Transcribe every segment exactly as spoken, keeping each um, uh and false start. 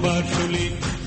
بار شولې.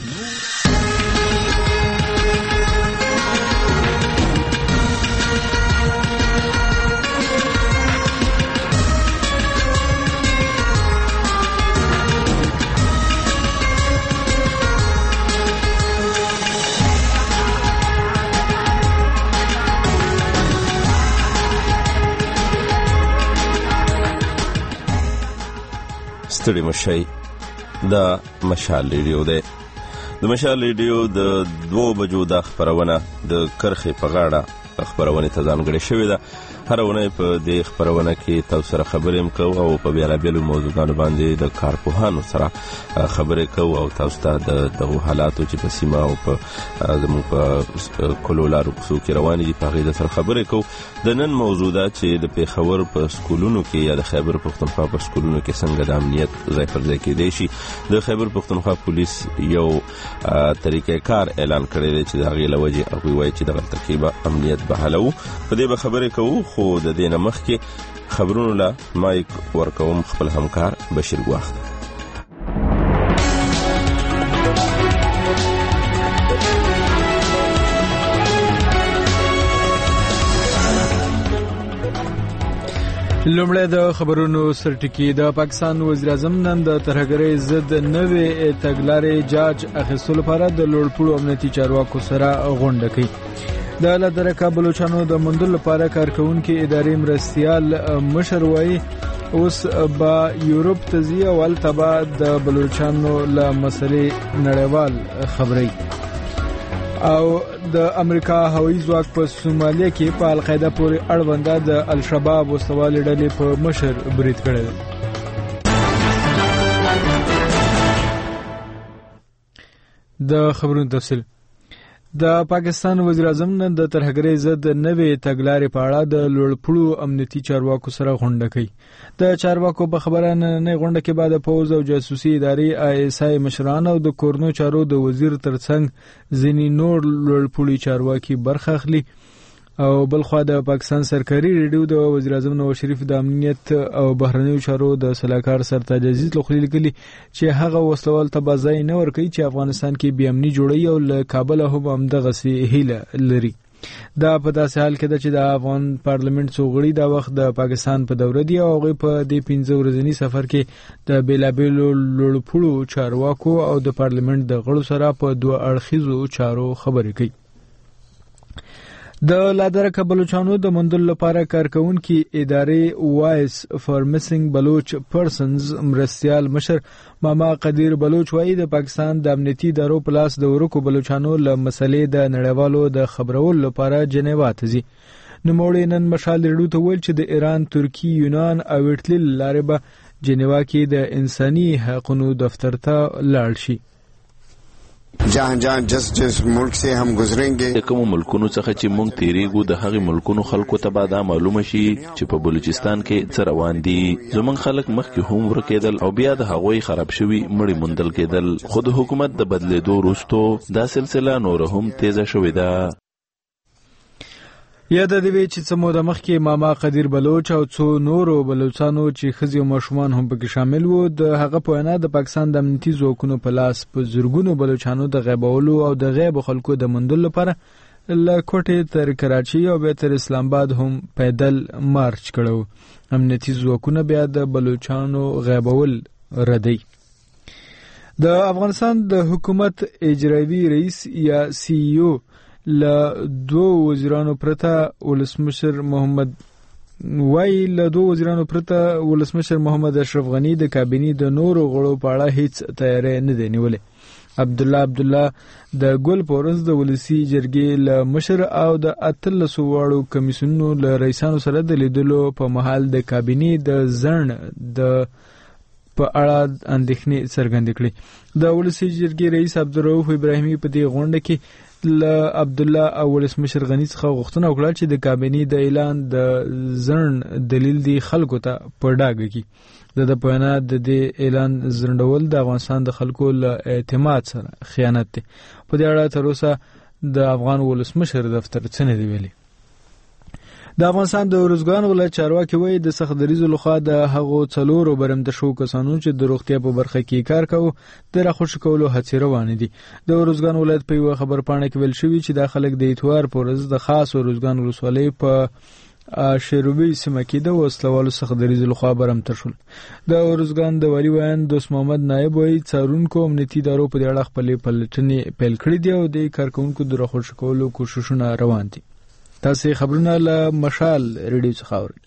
ستړي مشي د مشال ریډیو ده. د مشال ریډیو د دوه بجو د خبرونه د کرخې په غاړه خبرونه ته ځانګړې شوې ده. هر ونه په دې خبرونه کې تاسو سره خبرې هم کوو او په بیلابیلو موضوعاتو باندې د کارپوهانو سره خبرې کوو او تاسو ته د دغه حالاتو چې په سیمه او په زموږ په کولولارو کوڅو کې روان دي په هغه سره خبرې کوو. د نن موضوع ده چې د پیښور په سکولونو کې یا د خیبر پښتونخوا په سکولونو کې څنګه د امنیت ځای پر ځای کېدی شي. د خیبر پښتونخوا پولیس یو طریقې کار اعلان کړی دی چې د هغې له وجې هغوی وایي چې دغلته کې به امنیت بحالوو. په دې به خبرې کوو، خو د دې نه مخکې خبرونو له مایک ورکوم خپل همکار بشیر ګواخ. لومړی د خبرونو سرټکی. د پاکستان وزیر اعظم نن د ترهګرۍ ضد نوې تګلارې جاج اخیستلو لپاره د لوړپوړو امنیتي چارواکو سره غونډه کوي. د لدرکه بلوچستان د موندلو لپاره کارکونکو ادارې مرستيال مشر وایي اوس با یورپ ته ځي او التبا د بلوچستان له مسلې نړیوال خبري. او د امریکا هوایي ځواک په سومالیا کې په القاعده پورې اړونده د الشباب وسوال ډلې په مشر برید کړی. د خبرونو تفصیل. د پاکستان وزیر اعظم نن د ترهګرۍ ضد نوې تګلارې په اړه د لوړپوړو امنیتي چارواکو سره غونډه کوي. د چارواکو په خبره نه غونډه کې بعد پوز او جاسوسي ادارې آی اس آی مشران او د کورنو چارو د وزیر ترڅنګ ځینې نور لوړپوړي چارواکي برخه اخلي. او بلخوا د پاکستان سرکاري ریډیو د وزیر اعظم نواز شریف د امنیت او بهرنیو چارو د سلاکار سرتاج عزیز لخوا لیکلي چې هغه وسلوال ته ځای نه ورکوي چې افغانستان کې بې امني جوړوي او له کابل هم همدغسې هیله لري. دا په داسې حال کې ده چې د افغان پارلمنت څو غړي دا وخت د پاکستان په دوره دي او هغوی په دې پنځه ورځني سفر کې د بیلابیلو لوړپوړو چارواکو او د پارلمنت د غړو سره په دوه اړخیزو چارو خبرې کوي. د لادرکه بلوچستان د موندلو لپاره کارکونکو ادارې وایس فار میسنګ بلوچ پرسنز مرستيال مشر ماما قدیر بلوچ وایي د پاکستان د امنیتي ادارو په لاس د ورکو بلوچستان له مسلې د نړیوالو د خبرولو لپاره جنیوا ته ځي. نوموړي نن مشال ریډیو ته ویل چې د ایران، ترکی، یونان او ایټالي لارې به جنیوا کې د انساني حقوقو دفتر ته لاړ شي. جهان جهان جس جس ملک سے هم گزرेंगे. د کوم ملکونو څخه چې مونږ تیریږو د هغه ملکونو خلکو ته به دا معلومه شي چې په بلوچستان کې څه روان دي. زمونږ خلک مخکې هم ورکېدل او بیا د هغوی خراب شوي مړي موندل کېدل، خو د حکومت د بدلیدو وروسته دا سلسله نور هم تیزه شوې ده. یا د دې چې څه موده مخکې ماما قدیر بلوچ او څو نورو بلوچستانو چې ښځې او ماشومان هم پکې شامل وو د هغه په وینا د پاکستان د امنیتي ځواکونو په لاس په زرګونو بلوچستانو د غیبولو او د غیب خلکو د موندلو لپاره له کوټې تر کراچي او بیا تر اسلام آباد هم پیدل مارچ کړو. امنیتي ځواکونه بیا د بلوچستانو غیبول ردی. د افغانستان د حکومت اجرایي رئیس یا سی ای او له دوه وزیرانو پرته ولسمشر محمد وای له دوه وزیرانو پرته ولسمشر محمد اشرف غنی د کابینې د نورو غړو په اړه هیڅ تیاری نه دی نیولې. عبد الله عبد الله د ګل پورز د ولسی جرګې له مشر او د اتلس واړو کمیسیونونو له رئیسانو سره د لیدلو په محل د کابینې د ځړن د په اړه اندېښنې څرګندې کړې. د ولسی جرګې رئیس عبدالرؤف ابراهیمي په دې غونډه کې له عبد الله او ولسمشر غنی څخه غوښتنه وکړه چې د کابینې د اعلان د ځړن دلیل دی خلکو ته په ډاګه کې د په وینا د دې اعلان ځنډول د افغانستان د خلکو له اعتماد سره خیانت دی. په دې اړه تر اوسه د افغان ولسمشر دفتر څه نه دی ویلي. د افغانستان د ورزګان ولایت چارواکي وایي د سخت دریزو لخوا د هغو څلورو برمته شو کسانو چې د روغتیا په برخه کې کار کوي د راخوش کولو هڅې روانې دي. د ورزګان ولایت په یو خبر پاڼه کې ویل شوی چې د خلک د اتوار په ورځ د خاص ورزګان ولسوالۍ په شیروبي سیمه کې د وسلوالو څخه د ریزو لخوا برمته شول. د ورزګان د والی ویان دوست محمد نایب وایي څارونکو امنیتي ادارو په دې اړه خپلې پلټنې پیل کړې دي او د کارکونکو د راخوش کولو کوششونه روان دي. تاسو خبرونه له مشال ریډیو څخه اورئ.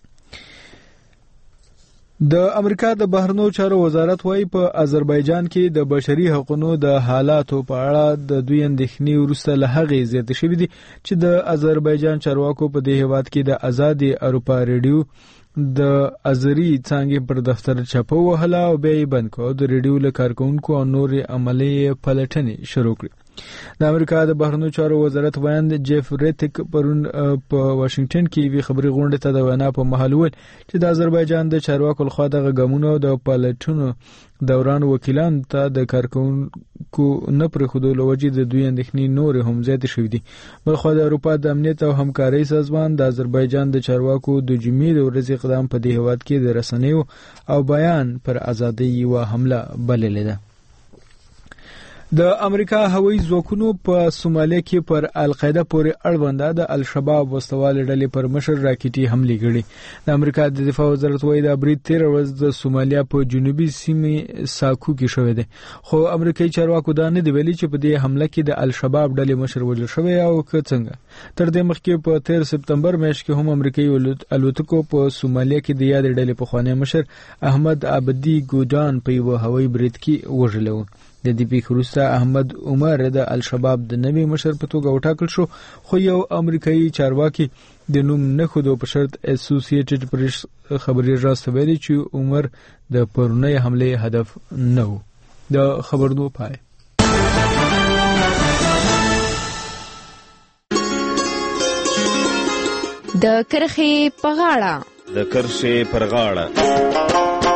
د امریکا د بهرنیو چارو وزارت وايي په آذربایجان کې د بشري حقوقو د حالاتو په اړه د دوی اندېښنې وروسته له هغې زیاتې شوې دي چې د آذربایجان چارواکو په دې هیواد کې د آزادي اروپا ریډیو د ازری څنګه پر دفتر چاپو وهله او بیا یې بند کړ. د ریډیو له کارکونکو او نور عملي پلټنې شروع کړې. د امریکا د بهرنیو چارو وزارت ویاند جیف ریتک پرون په واشنگټن کې وی خبري غونډه ته د وینا په محل ول چې د آذربایجان د چارواکو لخوا د غمونو د پلټنو دوران وکیلان ته د کارکونکو نه پرې خودو لوجې د دوی اندېښنې نور هم زیات شوې دي. بلخو د اروپا د امنیت او همکارۍ سازمان د آذربایجان د چارواکو د جمعې د ورځې اقدام په دې هیواد کې د رسنیو او بیان پر ازادۍ یو حمله بللې ده. د امریکا هوایي ځواکونو په سومالیا کې پر القاعده پورې اړوند د الشباب وسوال ډلې پر مشر راکټي حمله کړې. د امریکا د دفاع وزارت وايي د برید تیر ورځ د سومالیا په جنوبي سیمې ساکو کې شوې ده، خو امریکایي چارواکو دا نه دی ویلي چې په دې حمله کې د الشباب ډلې مشر وژل شوی او که څنګه. تر دې مخکې په تیر سپتمبر میاشت کې هم امریکایي الوتکو په سومالیا کې د یاد ډلې په خوانی مشر احمد عبدي ګودان په یو هوایي برید کې وژل و. د دې پیښې وروسته احمد عمر د الشباب د نوي مشر په توګه وټاکل شو، خو یو امریکایي چارواکي د نوم نه خودو په شرط اسوسییټډ پریس خبري راځي ویلي چې عمر د پرونی حمله هدف نه و. د خبرونو پای د کرخې په غاړه د کرخې پر غاړه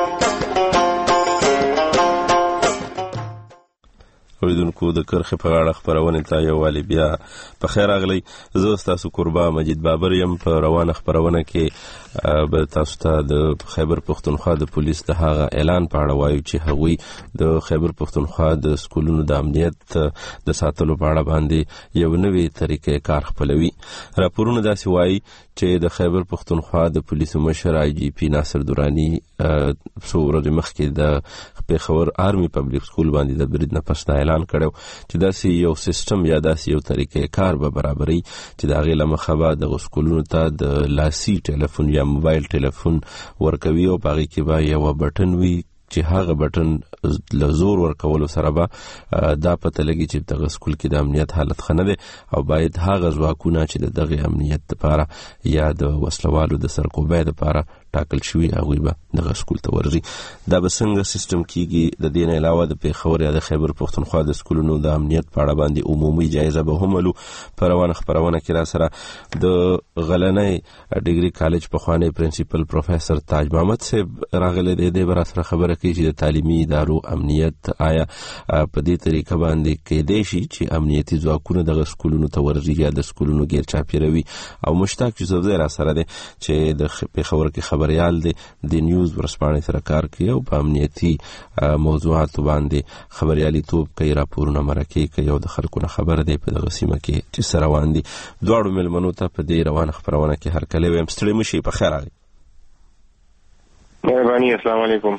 اوریدونکو د کرخې په غاړه خبرونه ته یو والی بیا په خیر راغلی. زه تاسو قربا مجید بابر یم. په روانه خبرونه کې به تاسو ته د خیبر پښتونخوا د پولیس د هغه اعلان په اړه وایو چې هغوی د خیبر پښتونخوا د سکولونو د امنیت د ساتلو په اړه باندې یو نوې طریقې کار خپلوي. راپورونه داسې وایي چې د خیبر پښتونخوا د پولیسو مشر آی جی پی ناصر دورانی څو ورځې مخکې د پیښور آرمي پبلک سکول باندې د برید نه پس اعلان کړو چې داسې یو سیستم یا داسې یو طریقې کار به برابري چې د هغې له مخه به دغه سکولونو ته د لاسي ټلیفون یا موبایل ټلیفون ورکوي او په هغې کې به یوه بټن وي چې هغه بټن له زور ورکولو سره به دا پته لګي چې دغه سکول کې د امنیت حالت ښه نه دی او باید هغه ځواکونه چې د دغه امنیت لپاره یا د وسلوالو د سرکوبۍ لپاره ټاکل شوي هغوی به دغه سکول ته ورځي. دا به څنګه سیستم کیږي؟ د دې نه علاوه د پیښور یا د خیبر پښتونخوا د سکولونو د امنیت په اړه باندې عمومي جایزه به هم ولو. په روانه خبرونه کې را سره د غلنۍ ډیګري کالج پخوانی پرنسپل پروفیسر تاج محمد صاحب راغلی دی. د بر سره خبره کوي چې د تعلیمي ادارو امنیت آیا په دې طریقه باندې کېدای شي چې امنیتي ځواکونه دغه سکولونو ته ورځي یا د سکولونو غیر چاپیروي. او مشتاق یوسفزی را سره دی چې د پیښور کې خبريال دی د نیوز ورسپانې سره کار کوي او په امنیتي موضوعاتو باندې خبريالي توپ کوي، راپورونه مرکه کوي او د خلکو نه خبر دی په دغه سیمه کې چې سره روان دي. دواړو ملمنو ته په دې روانه خبرونه کې هر کله ویم ستړي مشي. په خیر راغلی. مهرباني. السلام علیکم.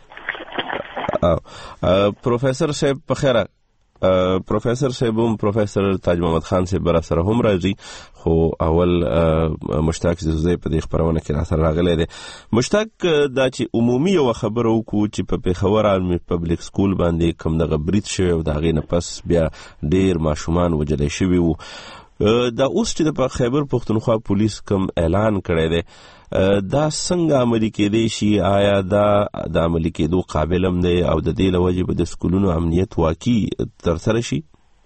پروفیسر صاحب په خیر. پروفیسر صاحب هم پروفیسر تاج محمد خان صاحب برا سره هم راځي، خو اول مشتاق زوزی په دې خبرونه کې را سره راغلی دی. مشتاق دا چې عمومي یو خبره وکړو چې په پیښور آرمي پبلک سکول باندې کوم دغه برید شوی او د هغې نه پس بیا ډېر ماشومان وژلی شوي وو. دا اوس چې د خیبر پښتونخوا پولیس کوم اعلان کړی دی دا څنګه عملي کېدی شي؟ آیا دا د عملي کېدو قابل هم دی او د دې له وجې به د سکولونو امنیت واقعي ترسره شي؟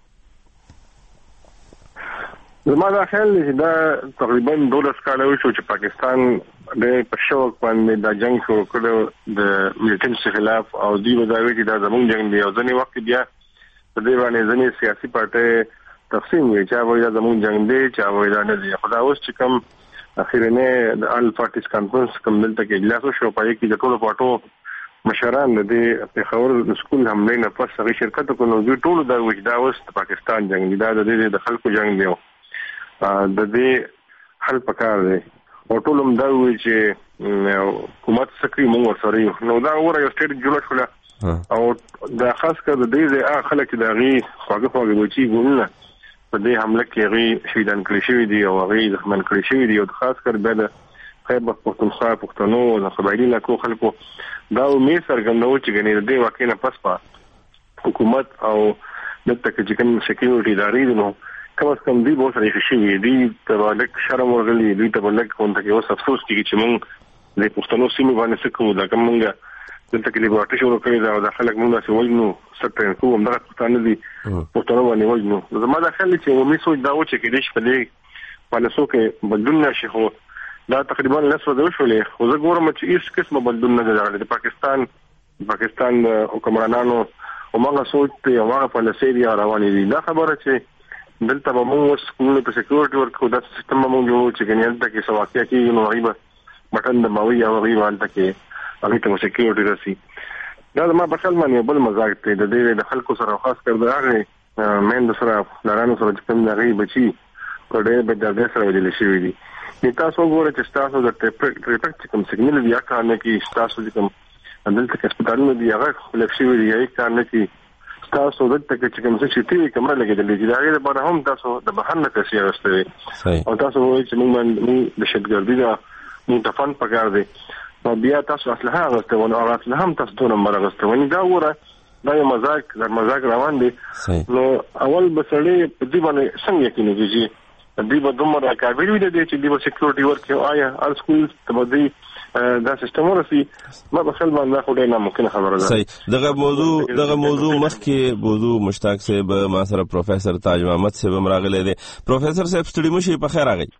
زما دا خیال دی چې دا تقریبا دولس کاله وشو چې پاکستان د په شوق باندې دا جنگ شروع کړو د ملیټنټ خلاف او دوی وځوي چې دا زموږ جنگ دی او ځنې وخت بیا په دې باندې ځنې سیاسي پارټۍ تقسیم وي چې وایي دا زموږ جنگ دی چې وایي دا نه دی. خو دا اوس چې کوم اخیرنه د ال پارټیز کانفرنس کوم دلته کې اجلاس شو پای کې د ټولو پټو مشران د پیښور سکول حمله نه پس هغه شرکت کو نو د ټولو د وجدا وست پاکستان جنگ دا د دې د خلکو جنگ دی د دې حل پکار دی او ټول هم دا وی چې حکومت سکري مونږ سره نو دا وره یو سټیټ جوړ شو او دا خاص کر د دې د خلک د غي خواږه خواږه وچی ګولنه په دې حمله کې غي شهیدان کړي شوی دي او غي زخمن کړي شوی دي او خاص کر به د خیبر پختونخوا پښتنو او قبایلی لکو خلکو دا امید څرګندوي چې غني د واقع نه پس په حکومت او د تکجکن سکیورټي ادارې نو کوم څه کوم دی به سره شي دی ته لک شرم ورغلي دی ته لک کوم ته اوس افسوس کیږي چې مونږ د پښتنو سیمه باندې سکو دا کومه دلته کې لیبرټي شروع کړی دا د خلک مونږ چې وایو نو ستر کوم دا پښتانه دي پښتنو باندې وایو نو زما دا خل چې مې سوچ دا و چې کې دې په دې پالیسو کې بدلون نشي خو دا تقریبا لسو د وشولې خو زه ګورم چې هیڅ قسمه بدلون نه راغلی د پاکستان پاکستان حکمرانانو او موږ سوچ ته هغه پالیسي دی روانې دي دا خبره چې دلته به موږ سکول په سکیورټي ورکو دا سیستم موږ جوړو چې ګنې دلته کې سواکیا کې نو غیبه بټن د ماوي او غیبه دلته کې هغه ته سکیورټي راسي دا ما په خپل باندې بل مزاج ته د دې د خلکو سره خاص کر دا هغه مین سره لارانو سره چې کوم دغه بچي په ډېر به د دې سره ویل شي وي د تاسو ګوره چې تاسو د ټریپټ کوم سیګنل دی یا کار نه کې تاسو د کوم دلته کې هسپتالونو دی هغه خپل شي وي یا کار نه کې تاسو دلته کې کوم څه چې ټي وي کمره لګیدلې دي دا غیر به هم تاسو د بهانه پیسې راستوي او تاسو وایي چې موږ د شتګردي دا موږ د فن پکار دی نو بیا تاسو اصله هغه ته ونه هغه اصله هم تاسو ته نمبر غوښتل دا وره دا یو مزاج د مزاج روان دي نو اول بسړې په دې باندې څنګه کې نه کیږي دې په دومره کابل وي د دې چې د سکیورټي ورک آیا ال سکول ته دې دا سیستم ورسي ما په خپل باندې خو ډېر ناممکن خبره ده صحیح دغه موضوع دغه موضوع مخکې موضوع مشتاق صاحب ما سره پروفیسور تاج محمد صاحب راغلی دی پروفیسور صاحب ستړي مشي په خیر راغی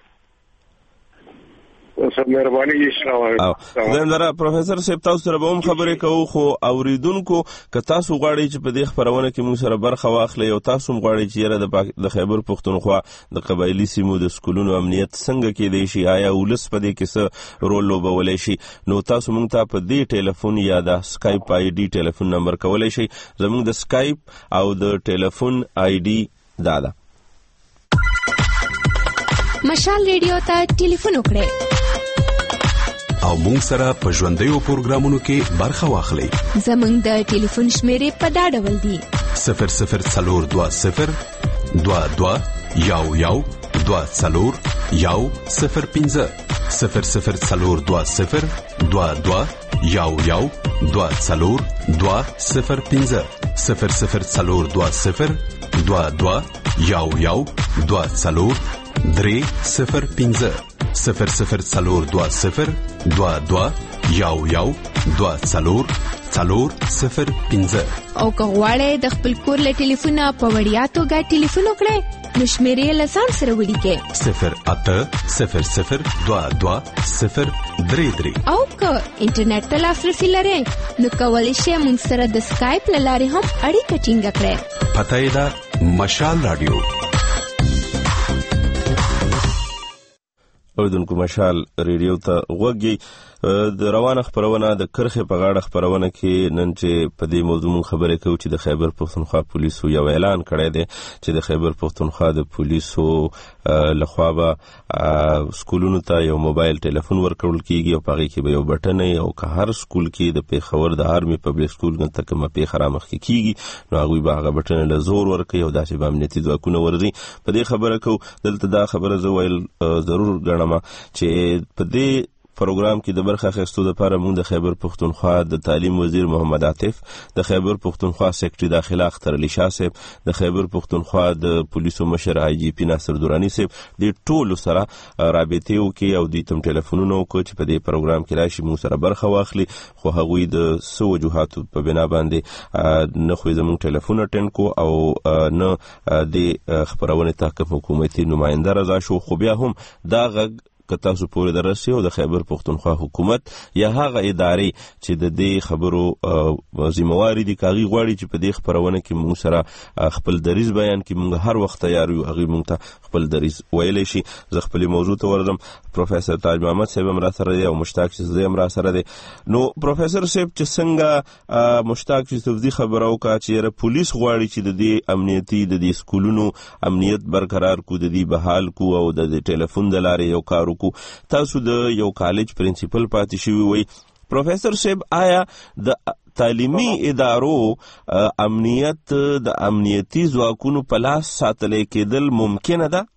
سب مهرباني اسلام زندره پروفیسور صاحب تاسو سره به هم خبرې کوو خو اوریدونکو که تاسو غواړئ چې په دې خبرونه کې موږ سره برخه واخلئ او تاسو غواړئ چې یره د خیبر پښتونخوا د قبایلی سیمو د سکولونو امنیت څنګه کېدای شي آیا ولس په دې کې څه رول لوبولی شي نو تاسو موږ ته په دې ټلیفون یا د سکایپ آی ډي ټلیفون نمبر کولی شئ زموږ د سکایپ او د ټلیفون آی ډي دا ده مشال ریډیو ته ټلیفون وکړئ او مونږ سره په ژوندیو پروګرامونو کې برخه واخلئ زموږ د ټلیفون شمیرې په دا ډول دي صفر صفر څلور دوه صفر دوه دوه یو یو دوه څلور یو صفر پنځه صفر صفر څلور دوه صفر دوه دوه یو یو دوه څلور دوه صفر پنځه صفر صفر څلور دوه صفر دوه دوه یو یو دوه څلور درې صفر پنځه صفر صفر څلور دوه صفر دوه دوه یو یو دوه څلور څلور صفر پنځه او که غواړئ د خپل کور له ټلیفونه په وړیا توګه ټلیفون وکړئ نو شمیرې له ځان سره ولیکئ صفر اته صفر صفر دوه دوه صفر درې درې او که انټرنیټ ته لاسرسي لرئ نو کولی شئ موږ سره د سکایپ له لارې هم اړیکه ټینګه کړئ پته یې ده مشال رادیو اوریدونکو مشال ریډیو ته غوږی د روانه خبرونه د کرخې په غاړه خبرونه کې نن چې په دې موضوع مون خبرې کوو چې د خیبر پښتونخوا پولیسو یو اعلان کړی دی چې د خیبر پښتونخوا د پولیسو لخوا به سکولونو ته یو موبایل ټلیفون ورکول کیږي او په هغې کې به یو بټن او که هر سکول کې د پیښور د آرمي پبلک سکول ته کومه پیښه رامخکې کیږي نو هغوی به هغه بټن له زور ورکوي او داسې به امنیتي ځواکونه ورځي په دې خبره کوو دلته دا خبره زه ویل ضرور ګڼم چې په دې پروګرام کې د برخه اخیستو لپاره موږ د خیبر پښتونخوا د تعلیم وزیر محمد عاطف د خیبر پښتونخوا سیکرټري داخله اختر علي شاه صاحب د خیبر پښتونخوا د پولیسو مشر آی جی پی ناصر دورانی صاحب د ټولو سره رابطې وکړي او د تم ټلیفونونه وکړي چې په دې پروګرام کې راشي موږ سره برخه واخلي خو هغوی د څو وجوهاتو په بنا باندې نه خو زموږ ټلیفون اټینډ کو او نه د خبرونه ته کوم حکومتي نماینده رضا شو خو بیا هم دا غږ که تاسو پورې درسي او د خیبر پښتونخوا حکومت یا هغه ادارې چې د دې خبرو ذمہواری دي کاغي غواړي چې په دې خبرونه کې موږ سره خپل دریز بیان کې موږ هر وخت تیار یو هغه موږ ته خپل دریز ویلی شي. زه خپل موضوع ته ورځم. پروفیسور تاج محمد صاحب هم را سره دی او مشتاق چې زه هم را سره دی. نو پروفیسور صاحب چې څنګه مشتاق چې تفضیل خبرو کا چې پولیس غواړي چې د دې امنیتي د دې سکولونو امنیت برقرار کو د دې بحال کو او د ټلیفون د لارې یو کار وکړو. تاسو د یو کالج پرنسپل پاتې شوی وي. پروفیسور صاحب آیا د تعلیمي ادارو امنیت د امنیتي ځواکونو په لاس ساتل کېدل ممکنه ده؟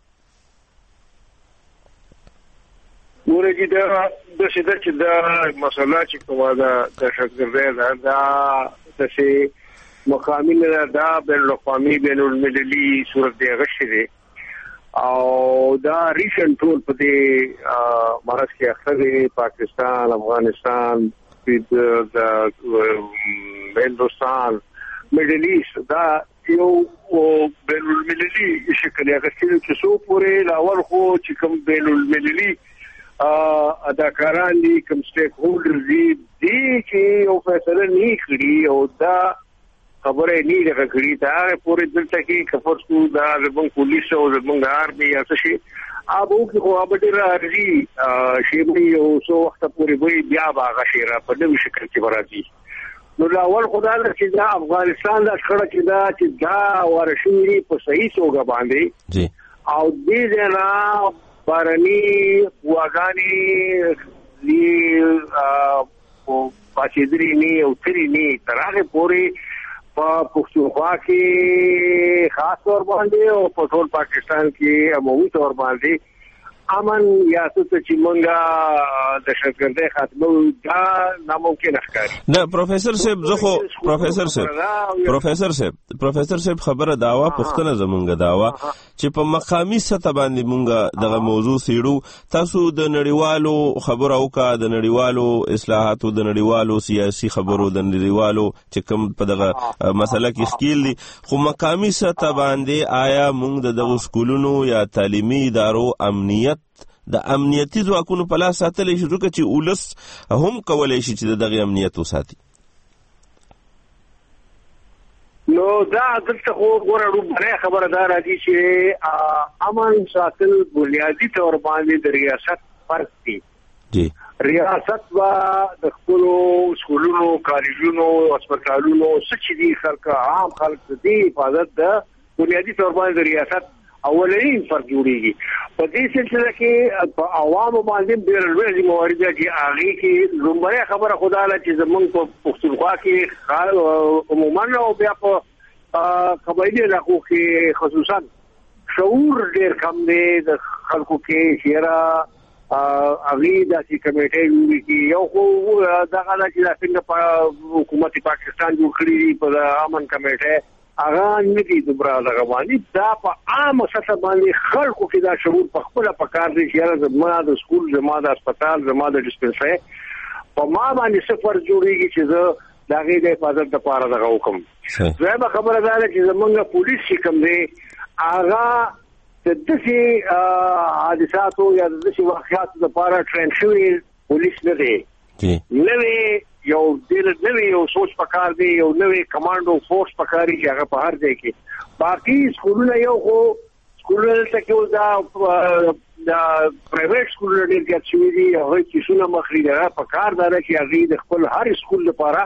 ورګي دا د شته چې دا مسله چې کومه ده د شګردې دا د شي مقامي نه دا بین الاقوامي بین المللي صورت دی غشري او دا ریسنت ټول په دې مرز کې اخره پاکستان افغانستان د هندوستان مډل ایست دا یو بین المللي شکل هغه چې څو پورې لاول خو چې کوم بین المللي اداکاران دي کوم سټیک هولډرز دي چې یو فیصله نه کړی او دا خبره نه لري کړی دا پورې دلته کې کفر سو دا زمون پولیس او زمون آرمي یا څه شي ابو کې خو ابډه راځي شی به او سو وخت پورې وي بیا باغ شیرا په دې شکل کې ورځي. نو لاول خدای دې چې دا افغانستان دا خړه چې دا چې دا ورشوري په صحیح توګه باندې جی او دې نه بارني واغاني دی او پاتېدري نه او تری نه ترغه پوری په پښتونخوا کې خاص تور باندې او په ټول پاکستان کې عمومي تور باندې امن یا څه چې مونږه د شګردې خاتمه دا ناممکن ښکاري. نه پروفیسور صاحب زه خو پروفیسور صاحب پروفیسور صاحب پروفیسور صاحب خبره داوا پښتنه زمونږه داوا چې په مقامي سطح باندې مونږه دغه موضوع سیړو. تاسو د نړیوالو خبرو او کا د نړیوالو اصلاحاتو د نړیوالو سیاسي خبرو د نړیوالو چې کوم په دغه مسله کې ښکیل دي خو مقامي سطح باندې آیا مونږ د دغه سکولونو یا تعلیمي ادارو امنیت د امنیتي ځواکونو په لاس ساتلی شي چې ولس هم کولی شي چې دغه امنیت وساتي؟ نو دا دلته خو ګوره ډوبره خبره دا راځي چې امن ساتل بنیادی تور باندې د ریاست فرض دی. جی ریاست وا د خپل سکولونو کالجونو هسپتالونو سچ دي خلک عام خلک دي حفاظت د بنیادی تور باندې د ریاست اولین فرض جوړیږي. په دې سلسله کې په عوامو باندې ډېر لوی ذمہواری ده چې هغه کې لومړی خبره خدای له چې زمونږ په پښتونخوا کې عموما او بیا په قبایلی علاقو کې خصوصا شعور ډېر کم دی د خلکو کې شیرا اغي داسې کمیټې جوړې کی یو خو دغه چې څنګه په حکومت پاکستان جوړ کړی په امن کمیټه هغه نه دي دومره دغه باندې دا په عام سطح باندې خلکو کې دا شعور په خپل پکار دي چې زما د سکول زما د هسپتال زما د ډسپنسري په ما باندې سفر جوړیږي چې زه دغه د حفاظت لپاره دغه حکم زما خبره ده چې زمونږ پولیس کوم دی هغه د دې حادثاتو یا د دې واقعاتو لپاره ټرین شوی پولیس نه دی. نوې یو دل نوې یو سوچ پکار دی یو نوې کمانډو فورس پکاري چې هغه په هر ځای کې باقي سکولونه یو خو سکولونه ته کې دا دا پرایویټ سکولونه ډېر زیات شوي دي هغه چې څونه مخري ده پکار دا چې هغه د خپل هر سکول لپاره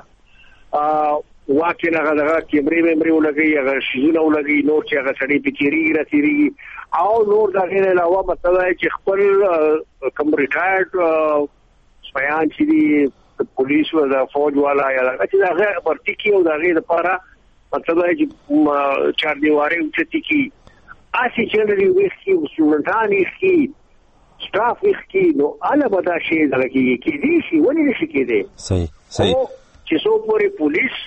واکه نه هغه کیمرې مېمرې ولګي هغه شیزونه ولګي نور چې هغه سړی پکېری راتيري او نور دا غیر علاوه مطلب چې خپل کوم ریټایرډ سپیان چې دي پولیس او د فوج والا یا چې دا غیر ورتي کی او دا غیر لپاره مطلب چې چار دیواره اوچتي کی اسی چې لري وښي وسولتان یې سټاف یې نو اله بدا شي دغه کی دي شي ونی نشي کېده. صحیح صحیح چې څو پورې پولیس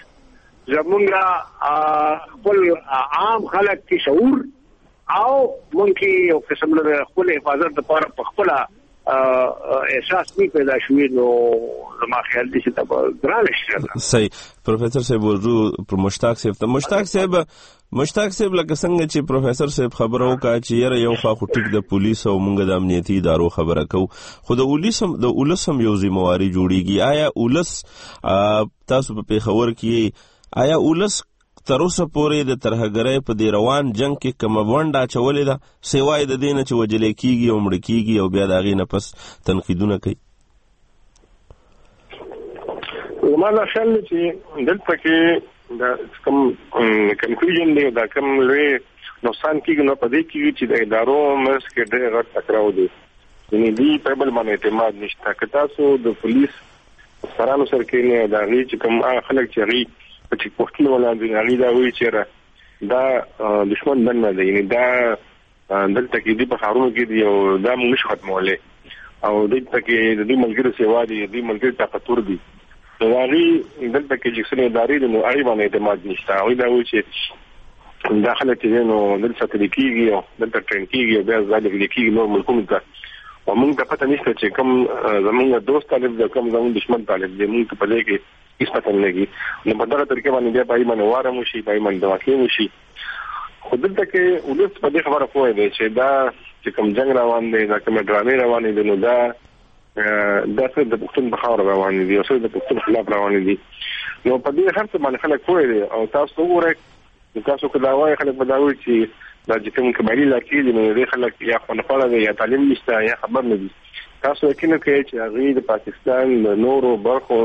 زمونږه خپل عام خلک کې شعور او مونږ کې یو قسم له خپل حفاظت لپاره په خپل احساس نه پیدا شوی نو ما خیال دي چې دا ګران شي. صحیح. پروفیسور صاحب ورو پر مشتاق صاحب ته مشتاق صاحب مشتاق صاحب لکه څنګه چې پروفیسور صاحب خبرو کا چې یره یو خوا خټیک د پولیس او مونږ د امنیتي ادارو خبره کو خو د ولسم د ولسم یو ذمہواری جوړیږي. آیا ولس تاسو په پیښور کې آیا ولس تر اوسه پورې د ترهګرۍ په دی روان جنگ کې کومه ونډه اچولې ده سوای د دې نه چې وجلې کیږي او مړ کیږي او بیا د هغې نه پس تنقیدونه کوي؟ زما دا خیال دی چې دلته کې دا کوم کنفیوژن دی دا کوم لوی نقصان کیږي نو په دې کې چې د ادارو منځ کې ډېر غټ ټکراو دی. یعنې دوی په بل باندې اعتماد نشته. که تاسو د پولیس افسرانو سره کښېنئ د هغې چې کوم هغه خلک چې هغوی چې پوښتنه ولاندې هغوی دا وایي چې دا دشمن بند نه دی. یعنې دا دلته کې دوی په ښارونو کې دي او دا موږ نشو ختمولی او دلته کې د دوی ملګرو سیوا دي د دوی ملګري طاقتور دي. نو هغوی دلته کې چې څومره ادارې دي نو هغوی باندې اعتماد نشته. هغوی دا وایي چې دا خلک چې دی نو دلته ساتلی کېږي او دلته ټرین کېږي او بیا ځای لګېدلی کېږي نور ملکونو ته او موږ ته پته نشته چې کوم زموږ دوست طالب دی کوم زموږ دشمن طالب دی. موږ ته په دې کې هیڅ پته نه لګي. نو په دغه طریقې باندې بیا په هغې باندې وار هم وشي په هغې باندې دواکې وشي. خو دلته کې ولس په دې خبره پوه دی چې دا چې کوم جنګ روان دی دا کومې ډرامې روانې دي نو دا دا څه د پښتون په خاوره روانې دي او څه د پښتون خلاف روانې دي. نو په دې هر څه باندې خلک پوه دي او تاسو وګورئ تاسو که دا وایي خلک به دا وایي چې دا چې کوم قبایلي علاقې دي نو دې خلک یا خونخواره دي یا تعلیم نشته یا خبر نه دي. تاسو یقین وکړئ چې هغوی د پاکستان د نورو برخو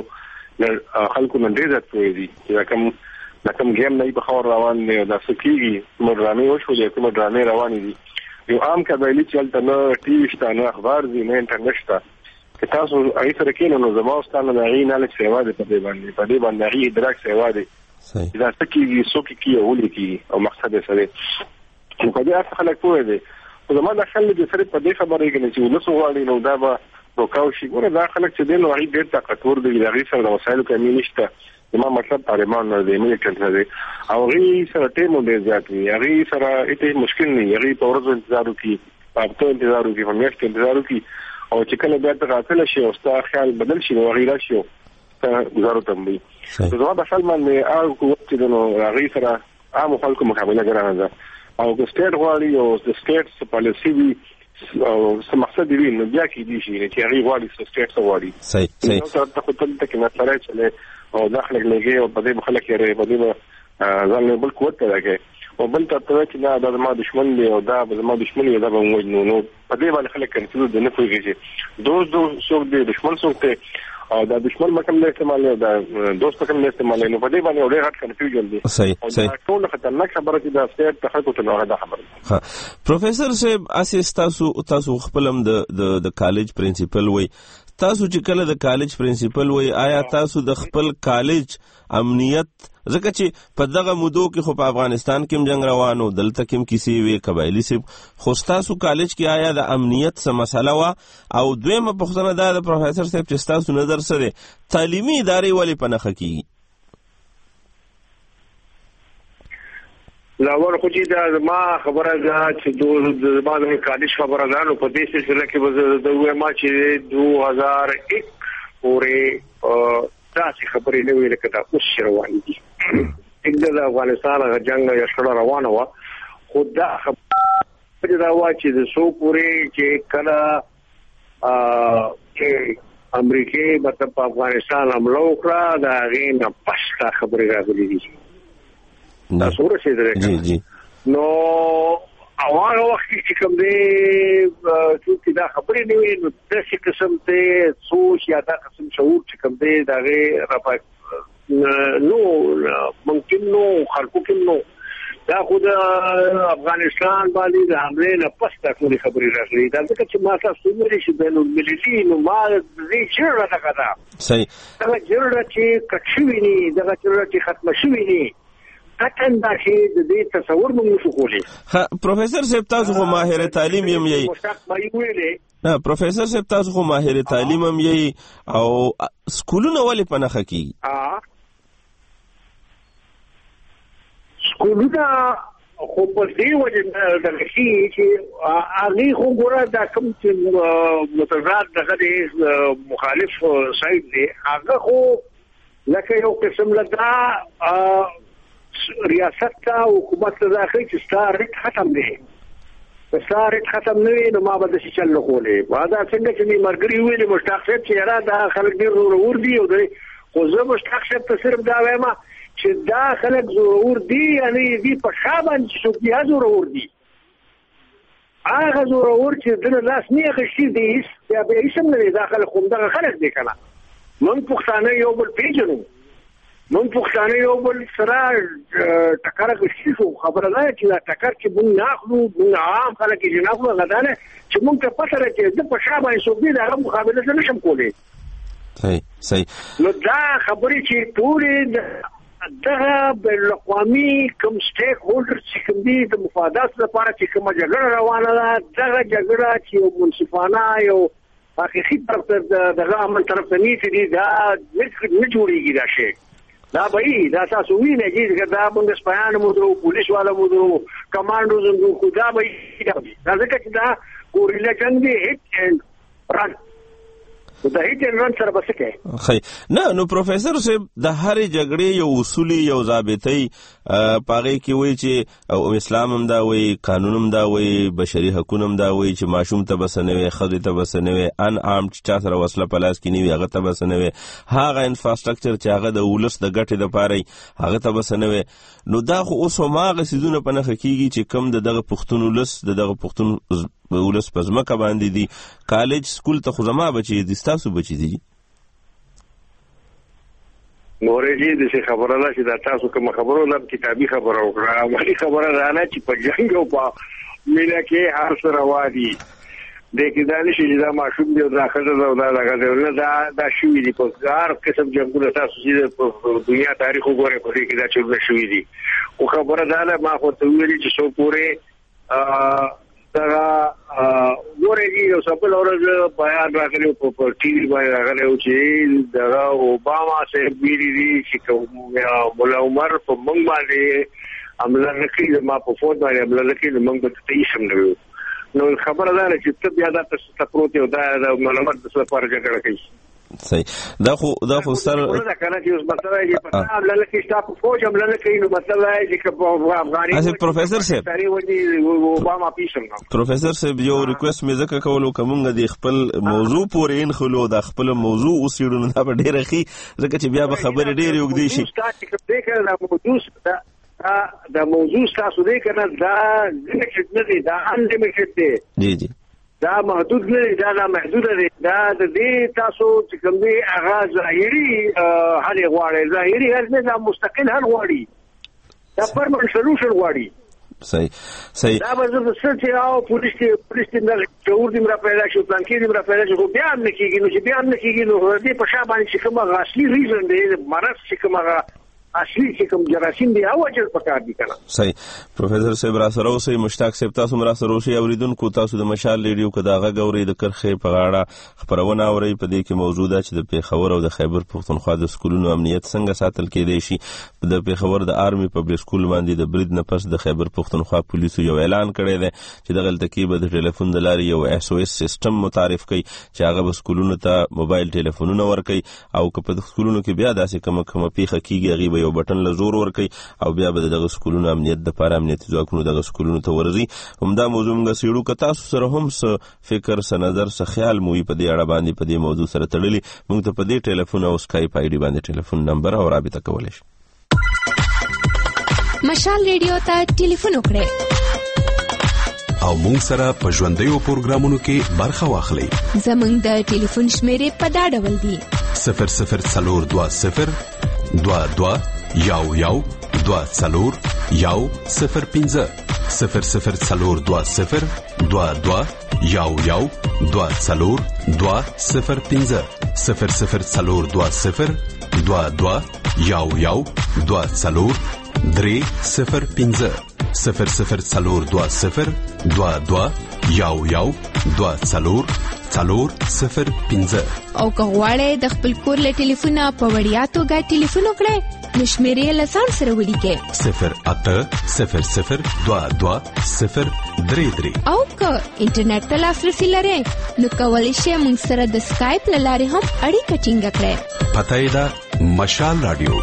خلکو نه ډېر زیات پوهېږي چې دا کوم دا کوم ګیم نه په خاوره روان دی او دا څه کېږي کومه ډرامې وشولې کومه ډرامې روانې دي. یو عام قبایلي چې هلته نه ټي وي شته نه اخبار دي نه انټرنېټ شته که تاسو هغې سره کښېنئ نو زما او ستا نه د هغې نالج سیوا دی په دې باندې په دې باندې هغې ادراک سیوا دی چې دا څه کېږي څوک یې کېږي او ولې کېږي او مقصد یې څه دی. نو په دې هر څه خلک پوه دی. خو زما دا خیال دی چې صرف په دې خبره کې نه چې ولس وغواړي نو دا به روکاو شي. ګوره دا خلک چې دی نو هغوی ډېر طاقتور دي د هغوی سره د وسایلو کمي نشته. زما مطلب طالبان نه دی ملیټنټ نه دی او هغوی سره ټیم هم ډېر زیات وي. هغوی سره هېڅ مشکل نه وي. هغوی په ورځو انتظار وکړي په هفتو انتظار وکړي په میاشتو انتظار وکړي او چې کله بیا ته راغله شي او ستا خیال بدل شي نو هغوی راشي او ستا ګزارو ته هم وي. زما په خیال باندې هغه قوت چې دی نو هغوی سره عامو خلکو مقابله ګرانه ده او که سټیټ غواړي او د سټیټ څه پالیسي وي او څه مقصد وي نو بیا کېدای شي چې هغوی غواړي څه سټیټ څه غواړي. صحیح صحیح. ته خو دلته کې مسله چلې او دا خلک لګي او په دې به خلک یې په دې به ځان بل قوت پیدا کوي او بل ته ته چې دا د زما دشمن دی او دا به زما دشمن وي دا به ووژنو نو په دې باندې خلک کنفیوز دي نه پوهېږي چې دوست دوست څوک دی دشمن څوک دی او دا دشمن به کوم نه استعمالوي او دا دوست به کوم نه استعمالوي نو په دې باندې یو ډېر غټ کنفیوژن دی. صحیح صحیح. ټول خطرناک خبره چې دا سټیټ ته خلکو ته نوغه دا خبره. ها پروفیسور صاحب اساس تاسو تاسو خپل هم د د کالج پرنسپل وای تاسو چې کله د کالج پرنسپل وای آیا تاسو د خپل کالج امنیت ځکه چې په دغه مودو کې خو په افغانستان کې هم جنگ روانو دلته کې هم کیسې وې قبایلي صاحب خو ستاسو کالج کې آیا د امنیت څه مسله وه او دویمه پوښتنه دا د پروفیسور صاحب چې ستاسو نظر څه دی تعلیمي ادارې ولې په نښه کېږي؟ لاول خو چې دا زما خبره ده چې زما د کالج خبره ده نو په دې سلسله کې به زه وایم چې دوه هزار یک پورې داسې خبرې نه وي لکه دا اوس چې روانې دي. د افغانستان هغه جنګ یا شخړه روانه وه خو دا خبره دا وه چې د څو پورې چې کله امریکې مطلب په افغانستان حمله وکړه د هغې نه پس دا خبرې راغلي دي. تاسو ورسېدلی نو او هغه وخت کې چې کوم دی چې دا خبرې نه وي نو داسې قسم ته سوچ یا دا قسم شعور چې کوم دی د هغې راپا نو ممکن نو خلکو کې نو دا خو د افغانستان باندې د حملې نه پس دا ټولې خبرې راغلي دا ځکه چې ما تاسو ویلي چې بین المللي نو ما دې جرړه دغه ده صحیح دغه جرړه چې کټ شوي ني دغه جرړه چې ختمه شوي ني کتن دا چې د دې تصور مو نشو کولی. پروفیسور صاحب تاسو خو ماهر تعلیم یم یی نه پروفیسور صاحب تاسو خو ماهر تعلیم یم یی او سکولونه ولې په نښه کېږي؟ سکولونه خو په دې وجه د لشي چې هغه خو ګوره دا کوم چې متضاد دغه مخالف سایډ دی هغه خو لکه یو قسم لدا ریاست ته حکومت ته ځکه چې ستاره ختم دی ستاره ختم نه وي نو ما به د چل کولې وادا څنګه چې مرګري ویلې مشتاق صاحب چې را دا خلک ډیر ضرور دي او دوی خو زه مشتاق صاحب ته صرف دا وایم چې دا خلک ضرور دي یعنی دې په شابان چې څوک بیا ضرور دي هغه ضرور چې د لاس نه غشي دي بیا به هیڅ نه داخله کوم دغه خلک دي کنه مونږ پښتانه یو بل پیژنو مونږ پښتانه یو بل سره ټکر غشي شو خبره ده چې دا ټکر چې مونږ ناخلو مونږ عام خلک یې ناخلو غدانه چې مونږ ته پته راځي د په شابان څوک دي دا مقابله نه شم کولای صحیح صحیح نو دا خبرې چې ټول دغه بین الاقوامي کوم سټیک هولډر چې کوم دي د مفادات لپاره چې کومه جګړه روانه ده دغه جګړه چې یو منصفانه یو حقیقي طرف ته دغه عمل طرف ته نیسي دي دا نه جوړیږي دا شی دا به دا تاسو وینئ چې دا موږ سپایان مو درو پولیس والا مو درو کمانډو زموږ خو دا به دا ځکه چې دا ګوریلا جنگ دی هیټ اینډ رن دا هیڅ رن سره بسکه خی نه نو پروفیسور صاحب د هرې جګړې یو اصولي یو ضابطي پاره کې وایي چې او اسلام هم دا وایي قانون هم دا وایي بشري حقوق هم دا وایي چې ماشوم ته بسنوي خځې ته بسنوي ان عام چې چا سره وسله پلاس کې نیوي هغه ته بسنوي هغه انفراستراکچر چې هغه د ولس د ګټې لپاره هغه ته بسنوي نو دا خو اوس هماغه سيزونه په نخ کېږي چې کم د دغه پښتون ولس د دغه پښتون ولس په ځمکه باندې دي کالج سکول ته خو زما بچي دي ستاسو بچي دي نورې دې د خبره ده چې دا تاسو کوم خبرو لم کتابي خبره وکړه مالي خبره ده نه چې په جنگ او په مینا کې هر سره وادي د کې دا نشي چې دا ماشوم دی داخله ده دا دا دا دا شوې دي په هر قسم جنگونه تاسو چې په دنیا تاریخ وګورئ په دې کې دا چې شوې دي او خبره ده نه ما خو ته ویلي چې څو پورې دا ورېږي او سپل اورځ بیان راغلی په ټي وي باندې راغلی چې دا اوباما صاحب ویلي دي چې کوم مولا عمر په موږ باندې عمل نه کوي ما په فوت باندې عمل نه کوي موږ به ته یې سم نو خبره ده چې ته بیا دا څه پروت یو دا معلومات د څه لپاره جګړه کوي صحیح دا خو دا خو سر دا کنه چې اوس مطلب دی په عمل نه کوي تاسو فوج عمل نه کوي نو مطلب دی چې په افغانستان اسی پروفیسور صاحب تاری ودی اوباما پیشن پروفیسور صاحب یو ریکوست مې زکه کولو کومه د خپل موضوع پورې ان خلو د خپل موضوع اوسېړو نه په ډیره خي زکه چې بیا به خبرې ډیره وګدي شي دا موضوع دا موضوع تاسو دې کنه دا نه دی دا انلیمیټډ دی جی جی دا محدود نه دی دا محدود دی دا د دې تاسو چې کوم دی هغه ظاهري حل غواړي ظاهري هر نه دا مستقل حل غواړي دا پرمنټ سولوشن غواړي صحیح صحیح دا به زه څه او پولیس پولیس د جوړ دې مرا پیدا شو پلان کې دې مرا پیدا شو بیا نه کیږي نو چې بیا نه کیږي نو دې په شابه باندې کومه اصلي ریزن دی مرض چې کومه اصلي چې کوم جراثیم دی او اجل پکار دي کنه صحیح پروفیسور صاحب را سره اوسې مشتاق صاحب تاسو مرا سره اوسې اوریدونکو تاسو د مشال ریډیو کداغه غوري د کرخې په غاړه خبرونه اوري په دې کې موجوده چې د پیښور او د خیبر پښتونخوا د سکولونو امنیت څنګه ساتل کېدای شي د پیښور د آرمي پبلک سکول باندې د برید نه پس د خیبر پښتونخوا پولیسو یو اعلان کړی دی چې د غلطکی به د ټلیفون د لارې یو اس او اس سیستم متعارف کړي چې هغه به سکولونو ته موبایل ټلیفونونه ورکړي او که په سکولونو کې بیا داسې کومه کومه پیښه کیږي هغه به یو بټن له زور ورکي او بیا به دغه سکولونو امنیت د لپاره امنیتي ځواکونو دغه سکولونو ته ورځي همدا موضوع موږ سیړو که تاسو سره هم څه فکر څه نظر څه خیال مو په دې اړه باندې په دې موضوع سره تړلي موږ ته په دې ټلیفون او سکایپ آی ډي باندې ټلیفون نمبر او رابطه کولی شئ مشال ریډیو ته ټلیفون وکړئ او موږ سره په ژوندیو پروګرامونو کې برخه واخلئ زموږ د ټلیفون شمیرې په دا ډول دي صفر صفر څلور دوه صفر دوه دوه یو یو دوه څلور یو صفر پنځه صفر صفر څلور دوه صفر دوه دوه یو یو دوه څلور دوه صفر پنځه صفر صفر څلور دوه صفر دوه دوه یو یو دوه څلور درې صفر پنځه صفر صفر څلور دوه صفر دوه دوه یو یو دوه څلور څلور صفر پنځه او که غواړئ د خپل کور له ټلیفونه په وړیا توګه ټلیفون وکړئ نشمیرې لسان سره ولیکئ صفر اته صفر صفر دوه دوه صفر درې درې او که انټرنیټ ته لاسرسي لرئ نو کولی شئ موږ سره د سکایپ له لارې هم اړیکه ټینګه کړئ. پته یې ده مشال رادیو.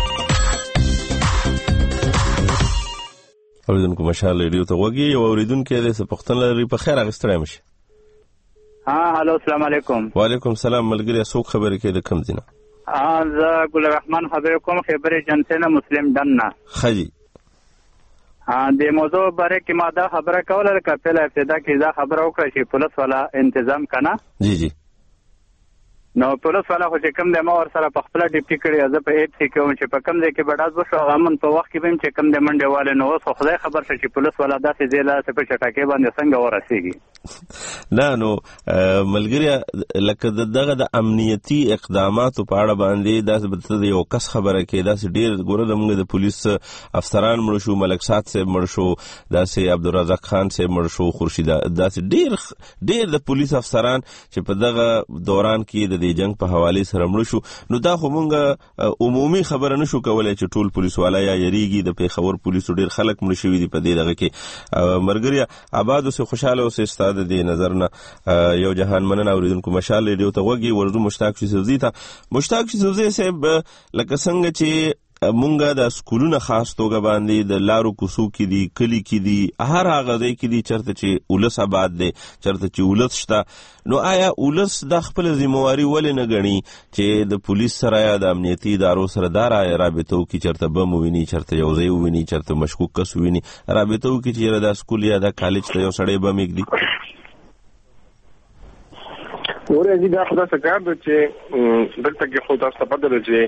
اوریدونکو مشال رادیو ته وګورئ. یو اوریدونکو دې څه پوښتنه لري، په خیر اغستړی مشه. ها هالو السلام علیکم. وعلیکم السلام. ملګری څوک خبرې کوي د کوم ځای نه؟ زه ګل الرحمن خبرې کوم، خبرې جنسنه مسلم دنه. خجی د موضوع باره کې ما دا خبره کوله لکه پهله ابتدا کې دا خبره وکړه چې پولیس والا تنظیم کنه. جی جی نو پولیس والا خو چې کوم د ما ور سره په خپل ډیپټي کړی، زه په هیڅ کې کوم چې په کوم ځای کې بډاز وشو غمن په وخت کې بیم چې کوم د منډه والے نو اوس خدای خبر شي چې پولیس والا داسې ځای لا څه په چټاکې باندې څنګه ورسیږي. نه نو ملګری لکه دغه د امنیتي اقداماتو په اړه باندې داسې د یو کس خبره کې داسې ډیر ګوره د موږ د پولیس افسران مړ شو، ملک سات صاحب مړ شو، داسې عبدالرزاق خان صاحب مړ شو، خورشید داسې ډیر ډیر د پولیس افسران چې په دغه دوران کې د دې جنگ په حواله سره مړ شو. نو دا خو مونږ عمومي خبره نشو کولای چې ټول پولیس والا یا یریږي. د پیښور پولیسو ډیر خلک مړ شوي دي په دې دغه کې. مرګري آباد اوسه خوشاله اوسه استاد دې نظر نه یو جهان مننه. اوریدونکو مشال ریډیو ته وګورئ. ورته مشتاق شي سوزي ته مشتاق شي سوزي صاحب لکه څنګه چې مونږه د سکولونو خاص توګه باندې د لارو کوڅو کې دي، کلی کې دي، هر هغه ځای کې دي چرته چې ولس آباد دی، چرته چې ولس شته. نو آیا ولس د خپل ذمہواری ولې نه ګڼي چې د پولیس سره یا د امنیتي ادارو سره دا رابطه وکړي، چرته بم وویني، چرته یو ځای وویني، چرته مشکوک کس وویني، رابطه وکړي چې د سکول یا د کالج ته یو سړی بم یږدي؟ ورته دا خدای څخه کار دی چې دلته کې خو تاسو په دغه چې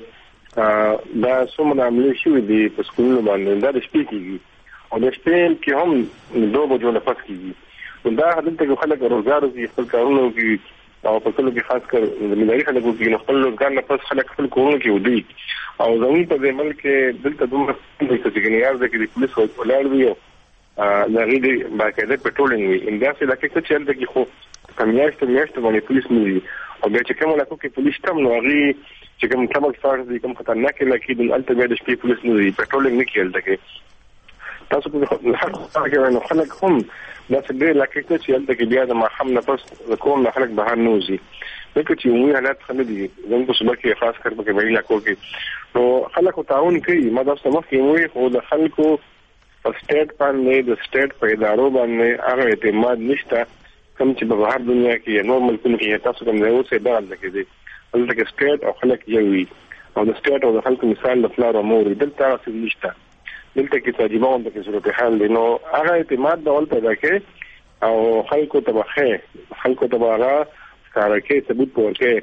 دا څومره عملي شوي دي په سکولونو باندې، دا د شپې کېږي او د شپې کې هم دوه بجو نه پس کېږي. دا دلته کې خلک روزګار کوي، خپل کارونه کوي او په کلو کې خاص کر د مداري خلک کوي نو خپل روزګار نه پس خلک خپل کورونه کې ودی او زموږ په دې ملک دلته دومره څه چې ګنیار ده کې پولیس ولاړ وي او دا غوډي باقاعده پټرولینګ وي. انده څه لکه چې دلته کې خو کمیاشت میاشت باندې پولیس نه وي او بیا چې کومه لکه کې پولیس تم نو غي چې کوم ټمک سره دي کوم خطرناک لکه د الته بیا د شپې پولیس نه وي، پټرولینګ نه کیل دغه تاسو په هر څه کې نو خلک هم دا څه ډېر لکه چې دلته کې بیا د محکم نه پس کوم نه خلک بهر نه وځي. لکه چې موږ حالات خلک دي زموږ په صبح کې خاص کر په کې ویلا کوي نو خلک تعاون کوي. ما دا څه وخت یې خو د خلکو په سټیټ باندې د سټیټ په ادارو باندې هغه اعتماد نشته کوم چې په بهر دنیا کې نور ملکونو کې تاسو کوم ځای اوسه دا لکه دي دلته کې سټیټ او خلک یو وي او د سټیټ او د خلکو مثال د فلار او مور دلته څه نشته. دلته کې تجربه هم د صورت حال دی نو هغه اعتماد ډول پیدا کوي او خلکو تبخه خلکو تبغه کارکه ثبوت ورکه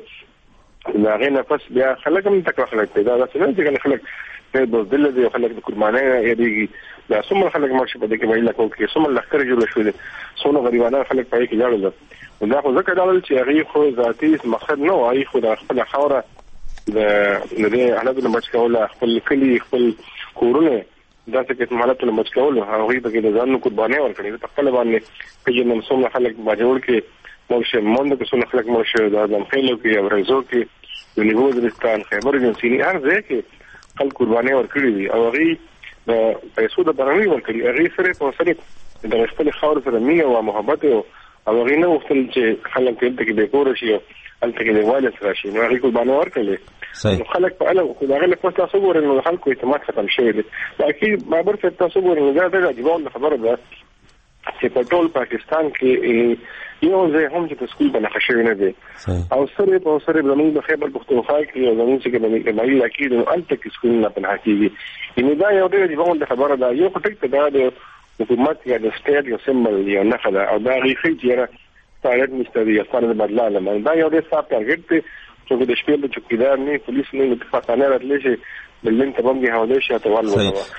دا غي نفس بیا خلک هم تکړه خلک پیدا ده چې خلک په بوزدل دي خلک د قربانۍ یادېږي. دا څومره خلک مرشي په دې کې ویل کوي چې څومره لخر جوړ شو دي څومره غریبانه خلک پای کې لاړل. دا خو ځکه ډول چې هغه خو ذاتي مقصد نه وایي خو د خپل خوره د دې حالت نه بچ کول خپل کلی خپل کورونه دا څه کې مالته نه بچ کول هغه په کې د ځان قربانۍ ورکړي په خپل باندې په جنم څومره خلک باجوړ کې مرشه مونږ کې څومره خلک مرشه د ځم خېلو کې او رزو کې د نیو وزیرستان خیبر جنسي هر ځای کې خلک قربانۍ ورکړي دي او هغه د پیسو د برنامه ورکړي هغه سره په سره د خپل خاور سره مینه او محبت او هغه نه وختل چې خلک دې کې به کور شي او الته کې دیواله سره شي نو هغه قربانۍ ورکړي. نو خلک په اړه خو هغه له تاسو ګورئ نو خلکو اعتماد ختم شوی دی. لکه بابر څه تاسو ګورئ نو دا د جواب خبره ده چې په ټول پاکستان کې یو ځای هم چې سکول باندې خښوي نه دی او سره په سره زموږ د خیبر پختونخوا کې او زموږ چې د ملي اکید نو الته کې سکول نه پناه کیږي. یعنی دا یو ډېر جواب خبره ده. یو ټک ته دا د حکومت یا د سټیټ یو سیمبل یا نه خلا او دا غیخي چې را ټارګټ مستری یا ستاره بدلاله دا یو ډېر صاحب ټارګټ دی چې د شپې د چوکیدار نه پولیس نه د پاتانه راتلی شي بلین ته باندې حواله شي ته والو.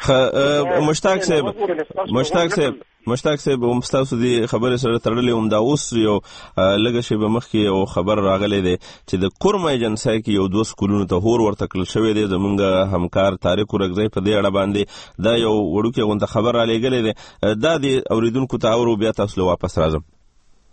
مشتاق صاحب مشتاق صاحب مشتاق صاحب هم تاسو دې خبره سره تړلې هم دا اوس یو لږه شی به مخ کې یو خبر راغلی دی چې د کورم ایجنسی کې یو دوه سکولونو ته هور ورته کړل شوی دی. زمونږ همکار طارق ورغزی په دې اړه باندې دا یو وړوکی غونډه خبر را لېږلی دی. دا د اوریدونکو ته اورو بیا تاسو له واپس راځم.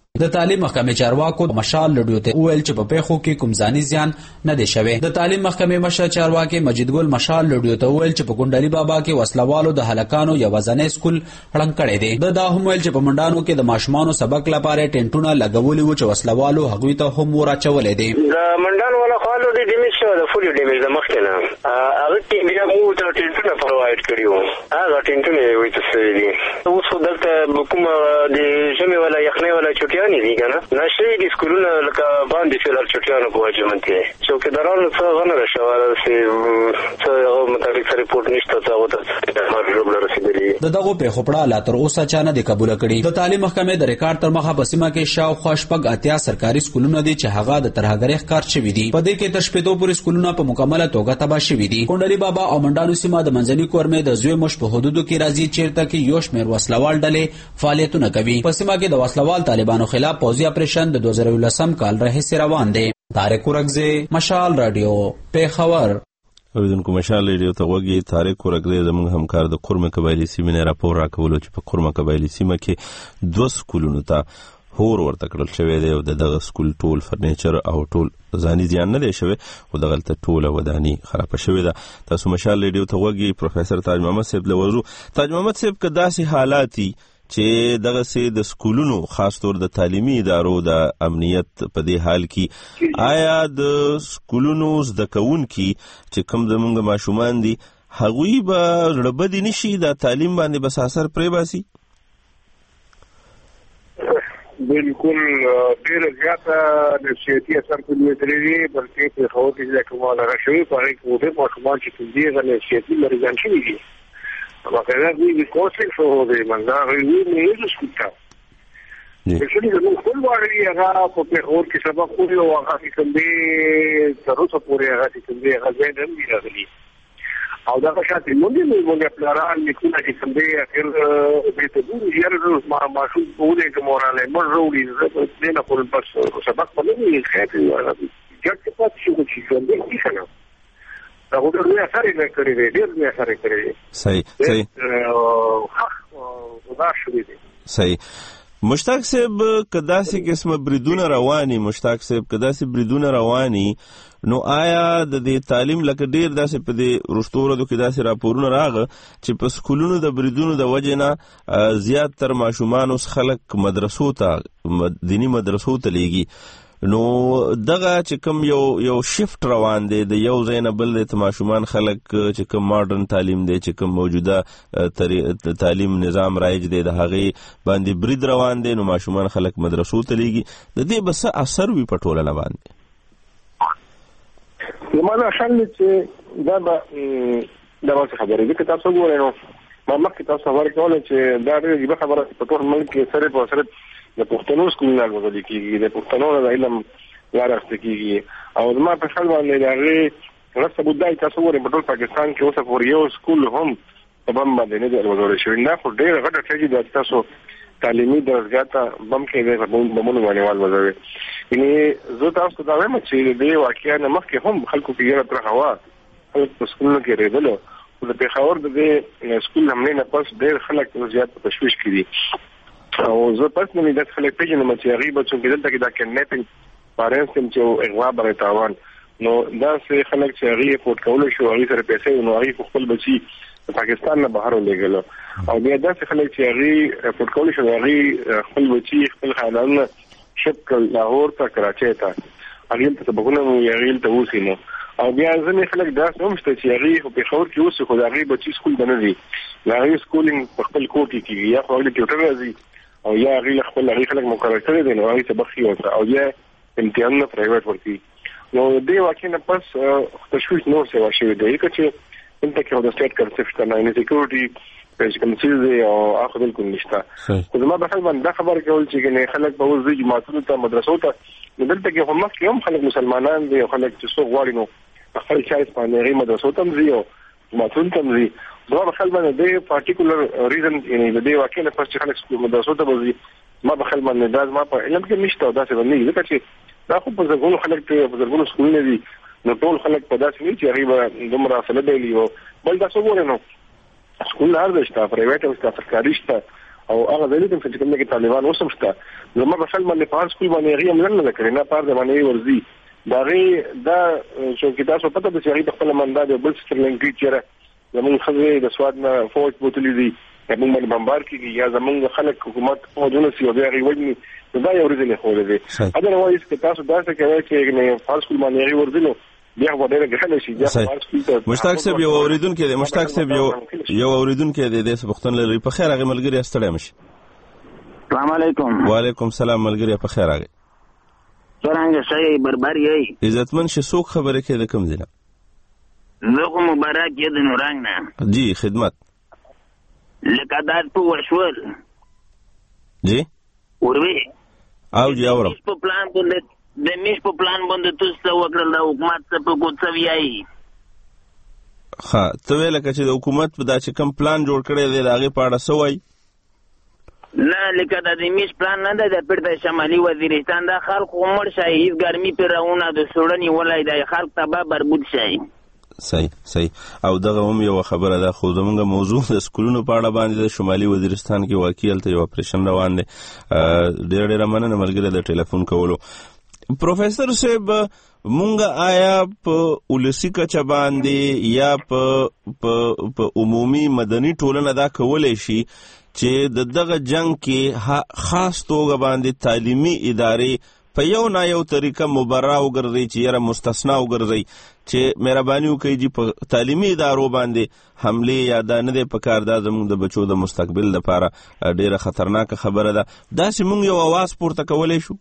د تعلیم محکمې چارواکو مشال لډیو ته وویل چې په پیښو کې کوم ځاني زیان نه دی شوی. د تعلیم محکمې مشر چارواکي مجید ګل مشال لډیو ته وویل چې په ګونډلي بابا کې وسلوالو د هلکانو یو ځنې سکول هړنګ کړی دی. د دا هم ویل چې په منډانو کې د ماشومانو سبق لپاره ټینټونه لګولي وو چې وسلوالو هغوی ته هم وراچولې دي. د منډانو ولا خالو د ډیمیج شو د فولي ډیمیج د مخکې نه هغه ټیم بیا مو ته ټینټونه پرووایډ کړیو. هغه ټینټونه وي څه دي اوس دلته کوم د ژمي ولا یخنۍ ولا چټیانې دي کنه نشي د سکولونو لکه باندې فلر چټیانو په وجه منته چوکیدارانو څه غنه راشواله سي څه مطابق ریپورت نشته څه وته د دغه په خپړه لا تر اوسه چانه د قبول کړي. د تعلیم محکمې د ریکارډ تر مخه په سیمه کې شاوخوا شپږ اتیا سرکاري سکولونه دي چې هغه د ترهګرۍ ښکار شوي دي. په دې کې تر شپېتو پورې سکولونه په مکمله توګه تباه شوي دي. ګونډلي بابا او منډانو سیمه د منځني کورمې د زوی مش په حدودو کې راځي چیرته کې یو شمېر وسلوال ډلې فعالیتونه کوي. په سیمه کې د وسلوال طالبانو خلاف پوځي اپریشن د دوه زره ولسم کال راهیسې روان دی. طارق ورغزی مشال رادیو پیښور. اوریدونکو مشال رادیو ته وګورئ. طارق ورغزی زموږ همکار د قرمه قبایلی سیمې نه راپور راکولو چې په قرمه قبایلی سیمه کې دوه سکولونو ته هور ورته کړل شوی دی او دغه سکول ټول فرنیچر او ټول ځاني زیان نه دی شوی او دغلته ټوله وداني خرابه شوې ده. تاسو مشال رادیو ته وګورئ. پروفیسر تاج محمد صاحب لورو تاج محمد صاحب که داسې حالاتي چې دغه سي د سکولونو خاص طور د تعلیمي ادارو د امنیت په دې حال کې آیا د سکولونو زده کوونکي چې کوم زموږ ماشومان دي هغوی به زړه بدي نشي د تعلیم باندې بس اثر پرې باسي؟ بالکل ډېر زیاته نفسیاتي اثر په دې لري بلکې په خو کې چې کومه راشوي په هغه کې د ماشومان چې کوم دي غل نفسیاتي لريان شي دي واقعا دې کوڅه شو دی منځه غوي نه سکوتا چې دې نو خپل واري هغه په خو کې سبب خو یو هغه کوم دي تر اوسه پورې هغه کوم دي هغه نه دی راغلي او دا شاته مونږ نه مونږ پلان لیکونه چې کوم دي اخر به ته ګوري یاره ما ماشو په دې کې موراله مروري زه نه کول بس سبق په دې کې هغه چې پات شو چې کوم دي څنګه دا وګورئ نو اثر یې کړی دی ډېر نه اثر یې کړی دی. صحیح صحیح ها دا شوی دی. صحیح. مشتاق صاحب کدا سي قسمه بریدونه رواني مشتاق صاحب کدا سي بریدونه رواني نو آیا د دې تعلیم لکه ډیر داسې په دې رښتورو کې داسې راپورونه راغله چې په سکولونو د بریدونو د وجې نه زیات تر ماشومان اوس خلک مدرسو ته دینی مدرسو ته لیږي نو دغه چې کوم یو یو شفت روان دی د یو ځای نه بل د ماشومان خلک چې کوم ماډرن تعلیم دی چې کوم موجوده تعلیم نظام رایج دی د هغې باندې برید روان دی نو ماشومان خلک مدرسو ته لیږي د دې بس اثر وي په ټولنه باندې. زمانه خل چې دا به دا څه خبره دي که تاسو وګورئ نو ما مخکې تاسو خبرې کولې چې دا ډېره خبره په ټول ملک کې سره په سره د پښتنو سکولونه غوډل کیږي د پښتنو د علم لارښت کیږي او زما په خپل باندې دا غي رسته بودای تاسو ورې په ټول پاکستان کې اوسه پور یو سکول هم په بم باندې نه دی ورول شوی نه خو ډېر غټه ټاګي د تاسو تعلیمي درجه ته بم کې د بمونو باندې وال وځوي یعنی زه تاسو دا وایم چې د واقعیا نه مخکې هم خلکو کې یو تر هوا په سکولونو کې ریدل او د پیښور د سکول هم نه پس ډېر خلک زیات تشویش کړي او زه پس نه د خلک پیژنم چې هغه به څنګه دلته کې دا کډنیپینګ پارنټس چې اغوا بر تاوان نو دا څه خلک چې هغه فوټ کول شو هغه سره پیسې نو هغه خپل بچي پاکستان نه بهر ولېګل او بیا دا څه خلک چې هغه فوټ کول شو هغه خپل بچي خپل خاندان شکل لاهور ته کراچۍ ته هغه ته بګونه یې ته وسینو او بیا ځنې خلک دا سمشته چې هغه په خور کې اوس خو هغه بچي سکول بنه دي هغه سکولینګ په خپل کوټ کې یا خو هغه ټیوټر راځي او یا هغه خپل هغه خلک مقرر کړی دي نو هغه سبق یې او یا امتحان نه پرایویټ ورتي نو دې واقعي نه پس تشویش نو څه وشي دی چې انت کې د سټیټ کنسپټ نه سکیورټي چې کوم څه او اخر بالکل نشته خو زما په خپل باندې خبر کول چې نه خلک په وځي جماعتونو ته مدرسو ته دلته کې هم کې هم خلک مسلمانان دي او خلک چې څو غواړي نو خپل چای سپانېږي مدرسو ته ځي او جماعتونو ته ځي زما په خپل باندې د پارټیکولر ریزن یعنی د دې واقعي نه پس چې خلک مدرسو ته ځي ما په خپل باندې دا ما په علم کې نشته دا څه باندې ځکه چې دا خو په ځګونو خلک په ځګونو سکولونه دي نو ټول خلک په داسې وی چې غریب دومره اصله دی او بل دا څه وره نو سکول هر دشته پرایویټ او سرکاري شته او هغه ځای ته چې کوم کې طالبان اوسم شته زموږ په خپل باندې په سکول باندې هغه عمل نه کړی نه پاره باندې ورزي دا غي دا چې کې تاسو پته د شهري خپل منډه د بل سترلنګي چیرې زموږ خزه د سواد نه فوج بوتلې دي موږ باندې بمبار کیږي یا زموږ خلک حکومت او جنو سی او بیا غي وډني دا یو ورځ نه خولې دي اگر وایي چې تاسو دا څه کوي چې نه فارس کول باندې غي ورځلو بیا وړاندې غل شي بیا فارس کول مشتاق صاحب یو اوریدونکو دی مشتاق صاحب یو یو اوریدونکو دی د سبختن لري په خیر هغه ملګری استړی مشي السلام علیکم وعلیکم السلام ملګری په خیر هغه څنګه شي بربر یې عزتمن شي څوک خبره کوي د کوم دینه زه خو مبارک یې د نورنګ نه جی خدمت لکه دا په وشول جی اوروي او جی اورم په پلان باندې د میش په پلان باندې تاسو وکړل د حکومت څخه په کوڅه ویایي ها ته ویل چې د حکومت په دا چې کوم پلان جوړ کړی دی هغه په اړه سوای نه لکه د میش پلان نه ده د پړد شمالي وزیرستان د خلکو عمر شای هیڅ ګرمي پیرونه د سوړنی ولای د خلک تبا بربود شي صحیح صحیح او دغه هم یو خبره ده خو زمونږ موضوع د سکولونو په اړه باندې د شمالي وزیرستان کې واقعیت یو اپریشن روان دی ډېر ډېر مننه ملګری د ټلیفون کولو پروفیسور صاحب مونږ آیا په ولسی کچه باندې یا په په عمومي مدني ټولنه دا کولای شي چې د دغه جنگ کې خاص توګه باندې تعلیمي ادارې په یو نه یو طریقه مبرا وګرځي چې یره مستثنا وګرځي چې مهرباني وکړي چې په تعلیمي ادارو باندې حمله یا دا نه دی په کار دا زموږ د بچو د مستقبل لپاره ډیره خطرناکه خبره ده دا چې موږ یو आवाज پورته کولی شو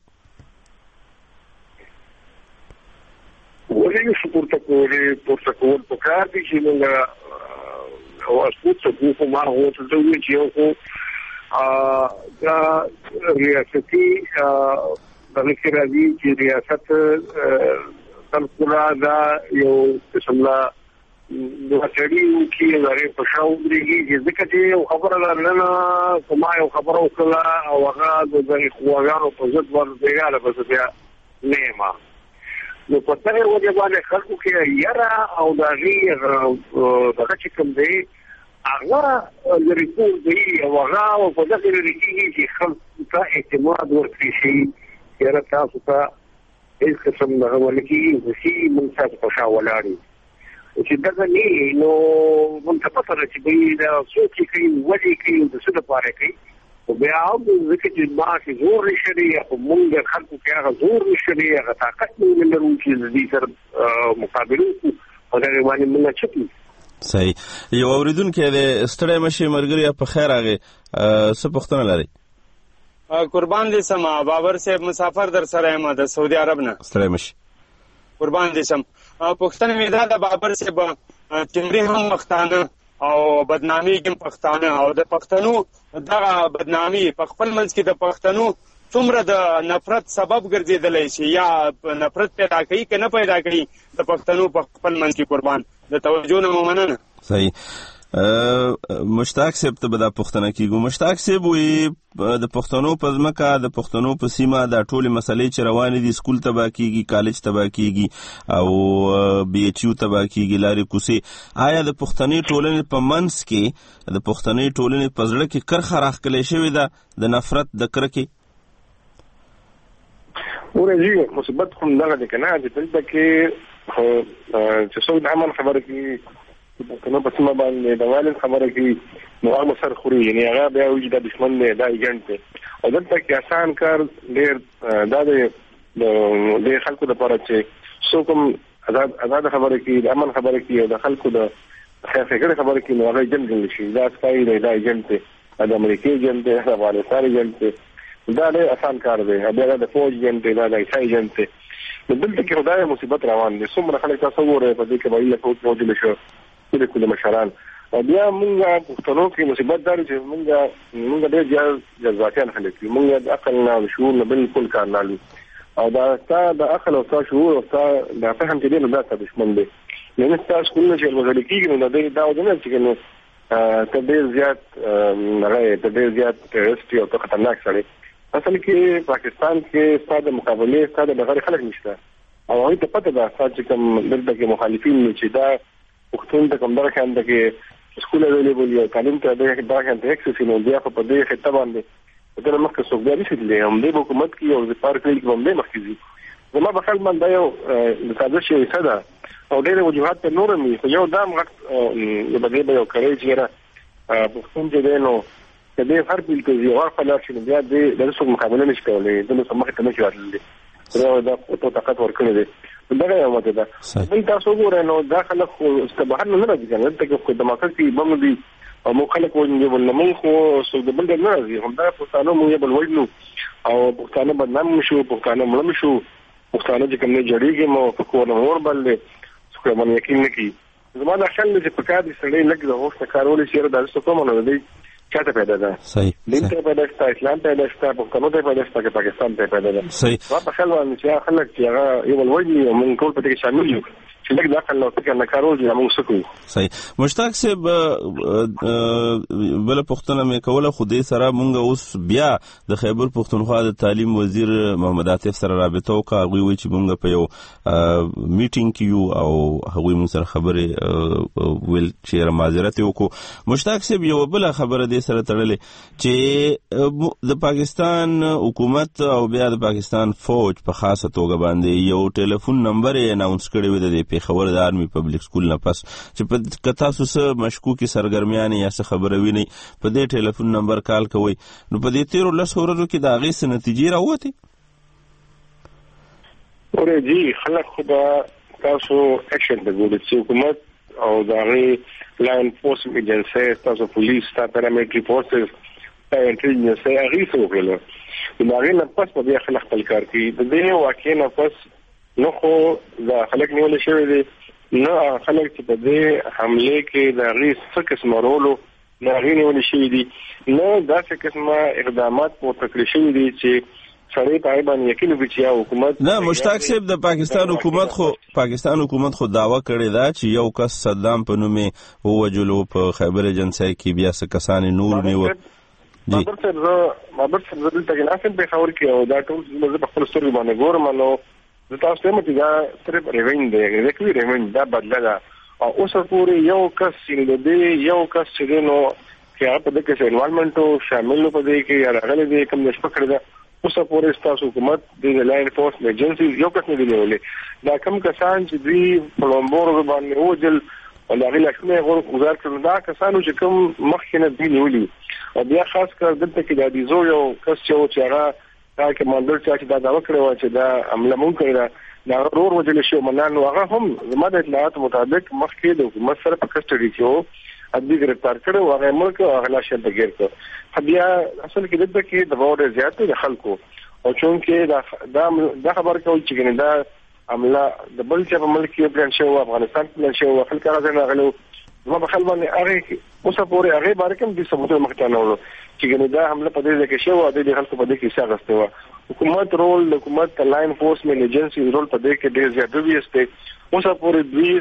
ولې شو پورته کولی پورته کول په کار دي چې موږ आवाज پورته کوو ما هو څه دوی چې یو خو دا ریاستي دغه کې راځي چې ریاست تلقلا دا یو قسم لا د وسړي کې لري په شاو درېږي چې ځکه چې یو خبره لرنه کومه یو خبره وکړه او هغه د دغه خواګانو په ضد باندې غاړه بس بیا نیمه نو په تاسو وجه باندې خلکو کې یاره او دغه دغه چې کوم دی هغه لري دی او هغه په دغه لري چې خلکو ته اعتماد ورکړي شي یاره تاسو ته هیڅ قسم دغه ولکي وسی مونږ تاسو په شا ولاړی چې دغه نه نو مونږ ته پته راځي چې دا څوک کوي ودی کوي د څه لپاره کوي او بیا هم ځکه چې ما چې زور نشي او مونږ خلکو کې هغه زور نشي هغه طاقت نه لرو چې دې سره مقابله او دا باندې مونږ چپی صحیح یو اوریدونکو د ستړی مشي مرګري په خیر هغه څه پوښتنه لري قربان دي سم بابر صاحب مسافر در سره یم د سعودي عرب نه ستړی مشي قربان دي سم پښتنه مې دا د بابر صاحب چمري هم مختانه او بدنامي کې پښتانه او د پښتنو دغه بدنامي په خپل منځ کې د پښتنو څومره د نفرت سبب ګرځیدلی شي یا نفرت پیدا کوي که نه پیدا کوي د پښتنو په خپل منځ کې قربان د توجه نه مننه صحیح مشتاق صاحب ته به دا پوښتنه کیږو مشتاق صاحب وي د پښتنو په ځمکه د پښتنو په سیمه دا ټولې مسلې چې روانې دي سکول تباه کیږي کالج تباه کیږي او بي ایچ یو تباه کیږي لارې کوڅې آیا د پښتني ټولنې په منځ کې د پښتني ټولنې په زړه کې کرښه راښکلې شوې ده د نفرت د کرکې ورځي مثبت کوم دغه د کنه چې دلته کې چې څو د عمل خبره کې کنه په سیمه باندې د والد خبره کې نو هغه سر خوري یعنی هغه بیا وي د دشمن نه دا ایجنټ دی او دلته کې آسان کار ډېر دا د د خلکو لپاره چې څو کوم آزاد آزاد خبره کې د امن خبره کې او د خلکو د خیر فکر خبره کې نو هغه ایجنټ شي دا سکای دی دا ایجنټ دی د امریکای ایجنټ دی د افغانستان ایجنټ دی دا ډېر آسان کار دی بیا د فوج ایجنټ دی دا د ایسای ایجنټ دی دلته کې خدای مصیبت روان دي څومره خلک تاسو وره په دې کې وایي له فوج له شو د کله مشران بیا موږ پښتنو کې مصیبت دار چې موږ موږ ډېر ځای جذباتيان خلک یو موږ د عقل نه او شعور نه بالکل کار نه لرو او دا ستا د عقل او ستا شعور او ستا د فهم کې نه دا دشمن دی نن تاسو کولای شئ ورغلي کېږي نو دا دا ودانه چې نو ته ډېر زیات نه ته ډېر زیات ټیرریسټ او خطرناک سړی اصل کې پاکستان کې ستاسو مقابله ستاسو د غیر خلک نشته او هغه ته پته ده چې کوم دلته کې مخالفین چې دا پښتون ته کوم درکه انده کې سکول اویلیبل یو تعلیم ته د باندې اکسس نو بیا په دې خطه باندې دا مخکې څوک بیا نشي دي هم د حکومت کې او د پارک کې باندې مخکې دي زما په خپل باندې یو د ساده شي صدا او ډېر وجوهات ته نور مې یو دام غټ یو بدې یو کوي چې را په کوم ځای نو د دې هر بل کې یو خپل شي بیا د د څو مقابله نشي کولای د نو سمخ ته نشي ورلې دا دا په طاقت ورکړي دي دا یو ماته ده بل تاسو ګورئ نو داخله خو استبحر نه راځي کنه ته کو د ماکسي بم دي او مو خلک وایي بل نه خو څو د بل نه راځي هم دا په ثانو مو بل وایي او په ثانو بدنام شو په ثانو مړم شو په ثانو چې کوم نه جوړیږي مو په کوونه اور بل څه کوم یقین نه کی زما د خل چې په کار دي سړی لګ د هوښ کارول شي دا څه کوم نه دی چاته پیدا ده صحیح دین ته پیدا شته اسلام ته پیدا شته پښتنو ته پیدا شته پاکستان ته پیدا ده صحیح په خل باندې چې خلک چې هغه یو ولوي او موږ ټول په دې شامل یو چې لږ داخل نو فکر نه کارول دي موږ سکو صحیح مشتاق صاحب بل پښتنه مې کوله خو دې سره مونږ اوس بیا د خیبر پښتونخوا د تعلیم وزیر محمد عاطف سره رابطه وکړه غوي وی چې مونږ په یو میټینګ کې یو او هغه مونږ سره خبره ویل چې معذرت وکړو مشتاق صاحب یو بل خبره دې سره تړلې چې د پاکستان حکومت او بیا د پاکستان فوج په خاصه توګه باندې یو ټلیفون نمبر یې اناونس کړی و د خبر د آرمی پبلک سکول نه پس چې په کتا سوسه مشکوکي سرګرمیان یا څه خبره ویني په دې ټلیفون نمبر کال کوي نو په دې تیرو لس ورځو کې د هغې څه نتیجې راووتې اورې جی خلک خو به تاسو اکشن ته ګورئ چې حکومت او د هغې لا انفورسمنټ ایجنسۍ تاسو پولیس تا پیرامټري فورسز تا انټیلیجنس هغې څه وکړل د هغې نه پس په بیا خلک خپل کار کوي د دې واقعې نه پس نو خو د خلک نیول شوی دی نو خلک چې په دې حمله کې د غي څه قسمه رولو نه غي نیول شوی دی نو دا څه قسمه اقدامات په تکلیف شوی دي چې سړی په باندې یقین وکړي چې حکومت نه مشتاق صاحب د پاکستان حکومت خو پاکستان حکومت خو داوا کړی دا چې یو کس صدام په نوم ووجلو په خیبر ایجنسۍ کې بیا څه کسان نور نیو جی بابر صاحب زه بابر صاحب زه دلته نه سم په خبر کې او دا ټول زه په خپل سترګو باندې ګورم نو د تاسو ته مته دا صرف ریوین دی دا کوي ریوین دا بدله ده او اوس پورې یو کس چې دی یو کس چې نو چې په دې کې انوالمنټو شامل په دې کې یا راغلي دي کوم نشو کړی دا اوس پورې تاسو حکومت د لاین فورس ایجنسی یو کس نه دی نیولې دا کوم کسان چې دی پلومبور باندې وجل او هغه لکه غوړ گزار کړل دا کسانو چې کوم مخکې نه دی نیولې او بیا خاص کر دلته کې د دې زو یو کس چې هغه دا کې مانډر چې دا دا وکړو چې دا عمله مونږ کړی دا ورور وجل شو منان هغه هم زموږ د اطلاعات مطابق مخکې د حکومت سره په کسټډي کې وو ادي ګرفتار کړو هغه ملک او هغه لاشه بغیر کو بیا اصل کې دغه کې د وړ زیاتې د خلکو او چون کې دا دا خبر کوي چې دا عمله د بل چې په ملک کې پلان شو افغانستان پلان شو خلک راځي نه غلو زما په خپل باندې هغه اوس پورې هغه باره کوم د ثبوت مخته نه چې دا حمله په دې کې شو او د خلکو په دې کې څه غسته و حکومت رول حکومت لاین فورسمنت ایجنسی رول په دې کې ډېر زیات دی است اوس پورې دوی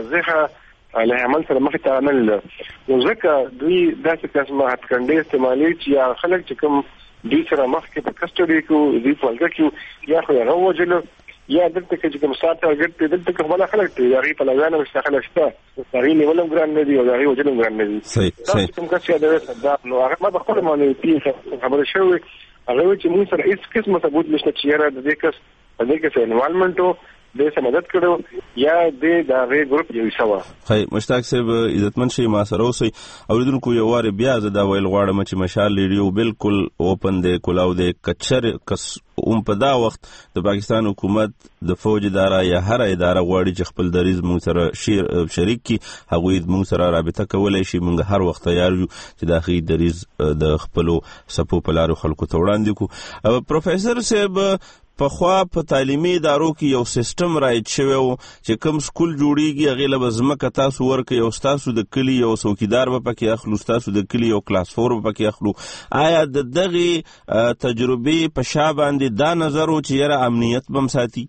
واضحه له عمل سره مخ ته عمل نو ځکه دوی داسې قسمه هټکندې استعمالي چې خلک چې کوم دوی سره مخ کې په کسټډي کې دوی په لګه کې یا خو هغه وجل یا دلته کې چې کوم ساته ورګټ دلته کې خپل خلک ته یاري په لګانه مستخله شته هغه نیولم ګران نه دی او هغه وجلم ګران نه دی صحیح صحیح کوم کس دا صدق نو هغه ما بخله باندې پیښه خبره شوی هغه چې موږ سره هیڅ قسمه ثبوت نشته چې را د دې کس د دې کس انوالمنټو د څه مدد کړو یا د دغه ګروپ یو سوا خی مشتاق صاحب عزتمن شي ما سره اوسئ اوریدونکو یو واره بیا زه دا ویل غواړم چې مشال ریډیو بالکل اوپن دی کولاو دی کچر کس اوم په دا وخت د پاکستان حکومت د فوج اداره یا هر اداره غواړي چې خپل دریز مونږ سره شریک کی هغه مونږ سره رابطه کولای شي مونږ هر وخت تیار یو چې د اخی دریز د خپل سپو پلارو خلکو ته وړاندې کو پروفیسور صاحب په خوا په تعلیمي ادارو کې یو سیستم رایټ شوی و چې کوم سکول جوړیږي هغه له ځمکه تاسو ورکه یو تاسو د کلی یو څوکیدار به پکې اخلو تاسو د کلی یو کلاس فور به پکې اخلو آیا د دغه تجربه په شا باندې دا نظر و چې یره امنیت بم ساتي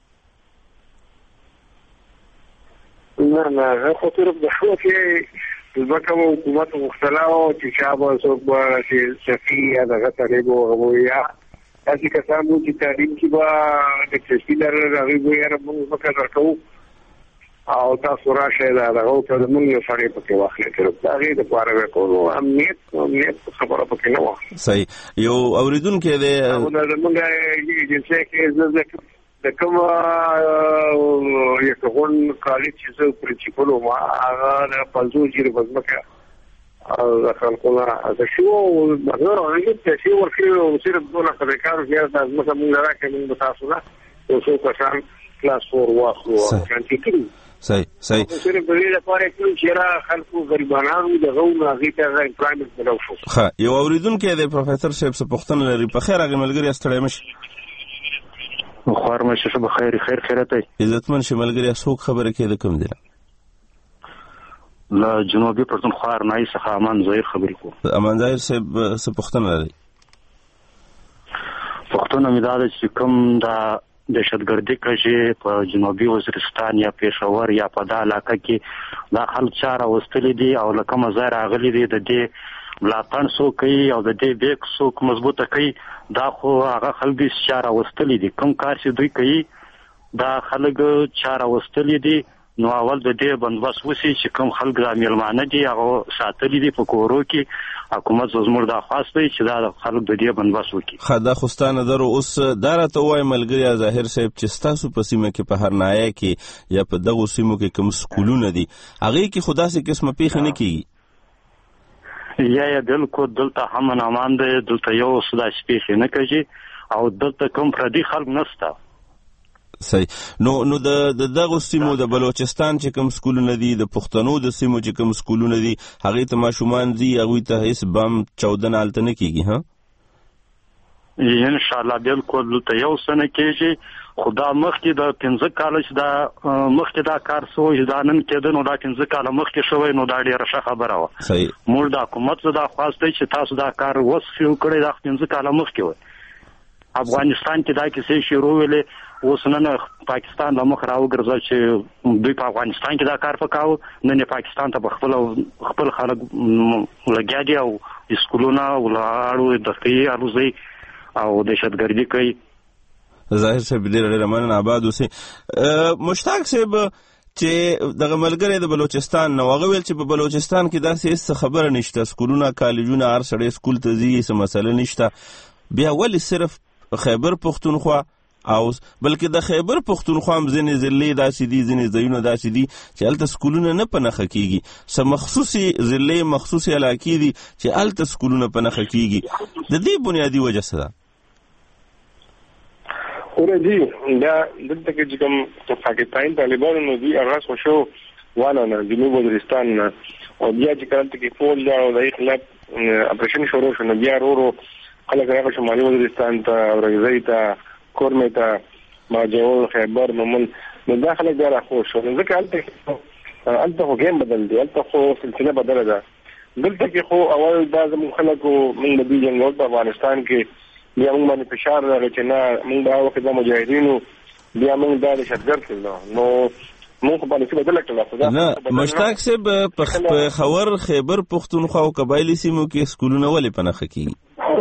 نه نه خو تر په خو کې ځکه حکومت مختلفه چې شابه څوک به چې سفیر دغه طریقو هویا تاسو کسانو چې تعلیم کې به د تشکیل راغلي وي را موږ وکړو او تاسو راشئ دا دغه ته موږ یو سړی پکې واخلې کړو دا غي د پاره وکړو امنیت امنیت خبره پکې نه و. صحیح. یو اوریدونکو دی او دا موږ یې چې کې د کوم یو کوم کالج چې پرنسپل ما هغه د پنځو جیر بزمکه او خلکونه د شو هغه هغه چې ورکړي صرف دونه کارو کې د ځمکه موږ راکې موږ تاسو نه یو څو کسان کلاس فور واخلو چې کېږي. صحیح صحیح. صرف د دې لپاره چې را خلکو غریبانو د غوونه غیته غیر پرایمټ ملو شو. ها یو اوریدونکو دی پروفیسور صاحب څه پوښتنه لري؟ په خیر هغه ملګری استړی مشه خو هرمشه شو بخیر خیر خیرته عزتمن شملګری څوک خبره کې د کوم دی؟ لا جنوبي پرتون خوار نای څخه امان ظاهر خبرې کو. امان ظاهر صاحب څه پوښتنه لري؟ پښتون امیدوار چې کوم دا دهشتګردي کړي په جنوبي وزیرستان یا پېښور یا په دا علاقه کې دا خلک چاره وستلې دي او لکه مزه راغلي دي د دې ملاتړ سو کوي او د دې بیک سو مضبوطه کوي دا خو هغه خلک چاره وستلې دي کوم کار چې دوی کوي دا خلک چاره وستلې دي نو اول د دې بندوبست وسی چې کوم خلک د میلمانه دي هغه ساتلې دي په کورو کې حکومت زموږ د خاص دی چې دا خلک د دې بندوبست وکړي. خدا خوستانه درو اوس دا راته وای ملګری ظاهر صاحب چې تاسو په سیمه کې په هرنایا کې یا په دغه سیمو کې کوم سکولونه دي هغه کې خدا سي قسمه پیښ نه کیږي یا یا بالکل دلته هم امان دی دلته یو صدا سپیښ نه کوي او دلته کوم پردي خلک نشته. صحیح. نو نو د دغه سیمو د بلوچستان چې کوم سکولونه دي د پښتنو د سیمو چې کوم سکولونه دي هغه ته ماشومان دي هغه ته هیڅ بم چودن الته نه کیږي. ها ان شاء الله بالکل ته یو سنه کېږي خدا مخکې د پنځه کال چې دا مخکې دا کار سوې دا نن کېده نو دا پنځه کال مخکې شوی نو دا ډیره ښه خبره و. صحیح. موږ د حکومت دا خواسته چې تاسو دا کار وسفیو کړی دا پنځه کال مخکې و. افغانستان کې دا کیسې شروع ویلې اوس نن پاکستان له مخ راوګرځي چې دوی په افغانستان کې دا کار وکاو نن پاکستان ته خپل خپل خلک لګیا دي او سکولونه ولاړو د فی اروزي او دهشتګردي کوي. ظاهر صاحب ډېر ډېر مننه آباد اوسئ. مشتاق صاحب چې دغه ملګری د بلوچستان نو هغه ویل چې په بلوچستان کې داسې هیڅ خبره نشته سکولونه کالجونه هر سړی سکول ته ځي څه مسله نشته بیا ولې صرف خیبر پختونخوا او بلکې د خیبر پختونخوا هم ځینې ضلعې داسې دي ځینې ځایونه داسې دي چې هلته سکولونه نه په نښه کېږي څه مخصوصي ضلعې مخصوصي علاقې دي چې هلته سکولونه په نښه کېږي د دې بنیادي وجه څه ده؟ اورېدي دا دلته کې چې کوم پاکستان طالبانو نو دوی هغه خو شو وانه نه جنوب وزیرستان نه او بیا چې کله کې فول دا او د خلاف اپریشن شروع شو نو بیا ورو خلک راغلي شمالي وزیرستان ته اورګزۍ ته کورمه ته ماجور خیبر نومن نو داخله ګره خو شو ځکه البته البته خو ګیم بدل دی البته خو سلسله بدله ده دلته کې خو اول دا زموږ خلکو موږ د دې جنګ په افغانستان کې بیا موږ باندې فشار راغی چې نه موږ دا وخت د مجاهدینو بیا موږ دا دهشتګرد کړو نو موږ په دې بدل کړو نه مشتاق صاحب په خبر خیبر پختونخوا او قبایلی سیمو کې سکولونه ولې په نښه کېږي؟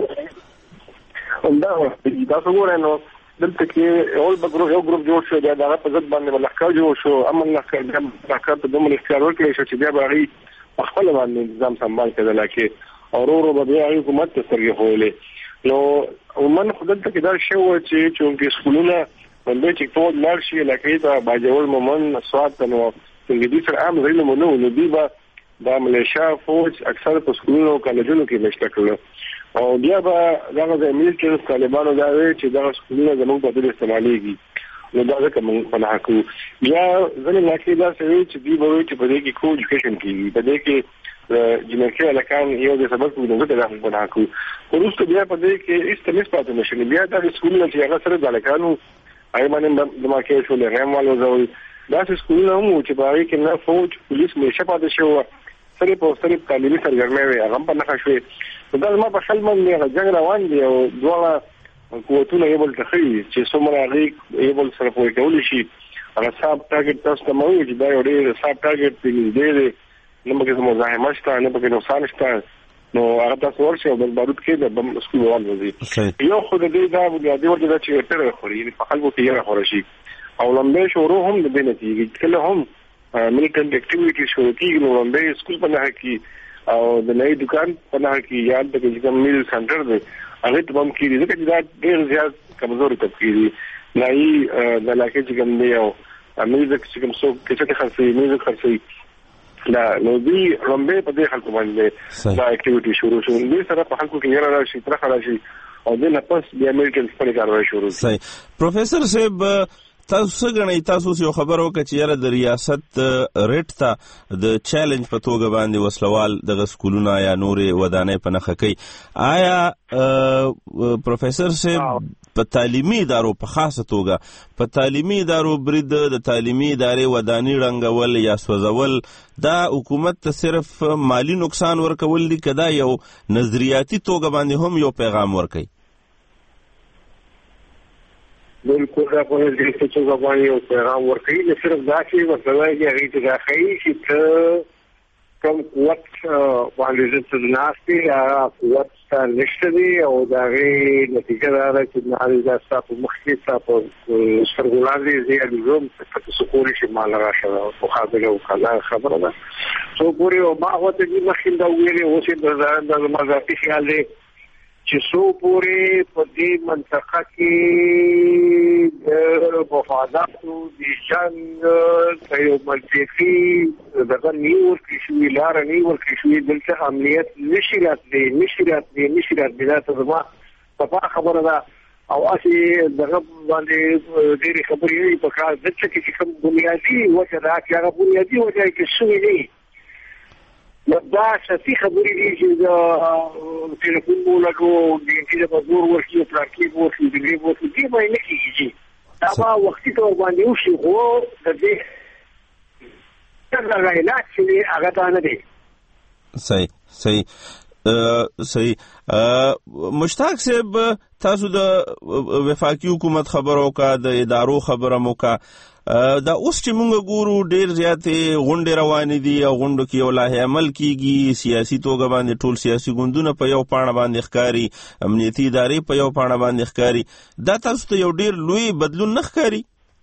دا تاسو ګورئ نو دلته کې اول به ګروپ یو ګروپ جوړ شو دا هغه په ځد باندې ملحقه جوړ شو اما ملحقه د ملحقه ته دومره اختیار ورکړي شو چې بیا به هغه خپل باندې نظام سمبال کړل کې او ورو ورو به هغه حکومت ته سرګي هولې نو ومن خدای ته دا شو چې چې سکولونه باندې چې ټول لارشي لکه دا باجول مومن سواد نو څنګه دي سره عام غیر نو نو دی به د ملیشیا فوج اکثر په سکولونو کالجونو کې مشته کړل او بیا به دغه د امیر کې طالبانو دا وی چې دغه سکولونه زموږ په دې استعمالېږي نو دا ځکه موږ په حقو بیا ځنه لکه دا سوي چې دی به چې په دې کې کو ایجوکیشن کیږي په دې کې جنکه لکان یو د سبق په دغه ته په حقو ورسته بیا په دې کې استمس پاتې نشي بیا دا سکولونه چې هغه سره د لکانو هغه باندې د ماکه شو له غمالو زول دا سکولونه مو چې باندې کې نه فوج پولیس مې شپه شو سره په سره تعلیمي سرګرمي وي هغه په نښه شوې دا ما په خپل باندې جنگ روان دي او دوه قوتونه یو بل تخي چې څومره هغه یو بل سره کوي کول شي هغه صاحب ټارګټ تاسو ته مو چې دا یو ډېر صاحب ټارګټ دی دې نو موږ کوم ځای مشته نه پکې نقصان شته نو هغه تاسو ورشي او بارود کې د بم سکول والوځي یو خو دې دا بنیادی ورته چې تر خوري په خلکو کې یې خورشي او لمبه شروع هم د دې نتیجې کله هم ملیټنټ اکټیویټي شروع کیږي نو باندې سکول په نه کې او د نوې دکان په نه کې یا د کوم میل سنټر دی هغه ته هم کېږي ځکه دا ډېر زیات کمزوري طبقه دي نه یې د علاقې چې کوم دی او میوزیک چې کوم څوک چې خرڅي میوزیک خرڅي لا نو دی رمبه په دې خلکو باندې دا اکټیویټي شروع شو دې سره په خلکو کې یاره راشي تر خلاصي او د نفس د امریکن خپل کاروي شروع شي. پروفیسور صاحب تاسو څنګه تاسو یو خبر وکړه چې یاره د ریاست ریټ ته د چیلنج په توګه باندې وسلوال د سکولونو یا نورې ودانۍ په نخښه کوي. آیا پروفیسور صاحب په تعلیمي ادارو په خاصه توګه په تعلیمي ادارو برید د تعلیمي ادارې ودانۍ رنګول یا سوځول دا حکومت ته صرف مالی نقصان ورکول دي که دا یو نظریاتي توګه باندې هم یو پیغام ورکوي؟ بالکل دا په دې کې چې غواړي او پیغام ورکړي نه صرف دا چې ورته یې هغه ته راخی چې ته کوم قوت باندې چې ناشتي هغه قوت ستاسو نشته دی او دا غي نتیجه دا ده چې نه دا تاسو مخکې تاسو سرګولاري زیات زوم په سکول کې مال راشه او خبره او کله خبره ده سو پوری او ما هوته دې مخکې دا ویلي او چې د مزاپي خیال دی چې سو پورې په دې منطقه کې د مفاداتو د جنگ د یو منطقي دغه نیور کې شوي لاره نیور کې شوي دلته امنیت نشي راتلی نشي راتلی نشي راتلی دا ته زما په خبره ده او اسی دغه باندې ډېرې خبرې په کار دلته کې کوم بنیادي وجه ده چې هغه بنیادي وجه کې شوي نه دا شخصي خبرې دي چې د ټلیفون مولکو د انټي په زور ورشي او پلاټیک ورشي د دې ورشي دی باندې نه کیږي دا په وختي تور باندې وشي خو د دې څنګه علاج چې هغه دا نه دی. صحیح صحیح صحیح مشتاق صاحب تاسو د وفاقي حکومت خبرو کا د ادارو خبره مو کا دا اوس چې موږ ګورو ډېر زیاتې غونډې روانې دي او غونډو کې یو لایحه عمل کیږي سیاسي توګه باندې ټول سیاسي ګوندونه په یو پاڼه باندې ښکاري امنیتي ادارې په یو پاڼه باندې ښکاري دا تاسو ته یو ډېر لوی بدلون نه ښکاري؟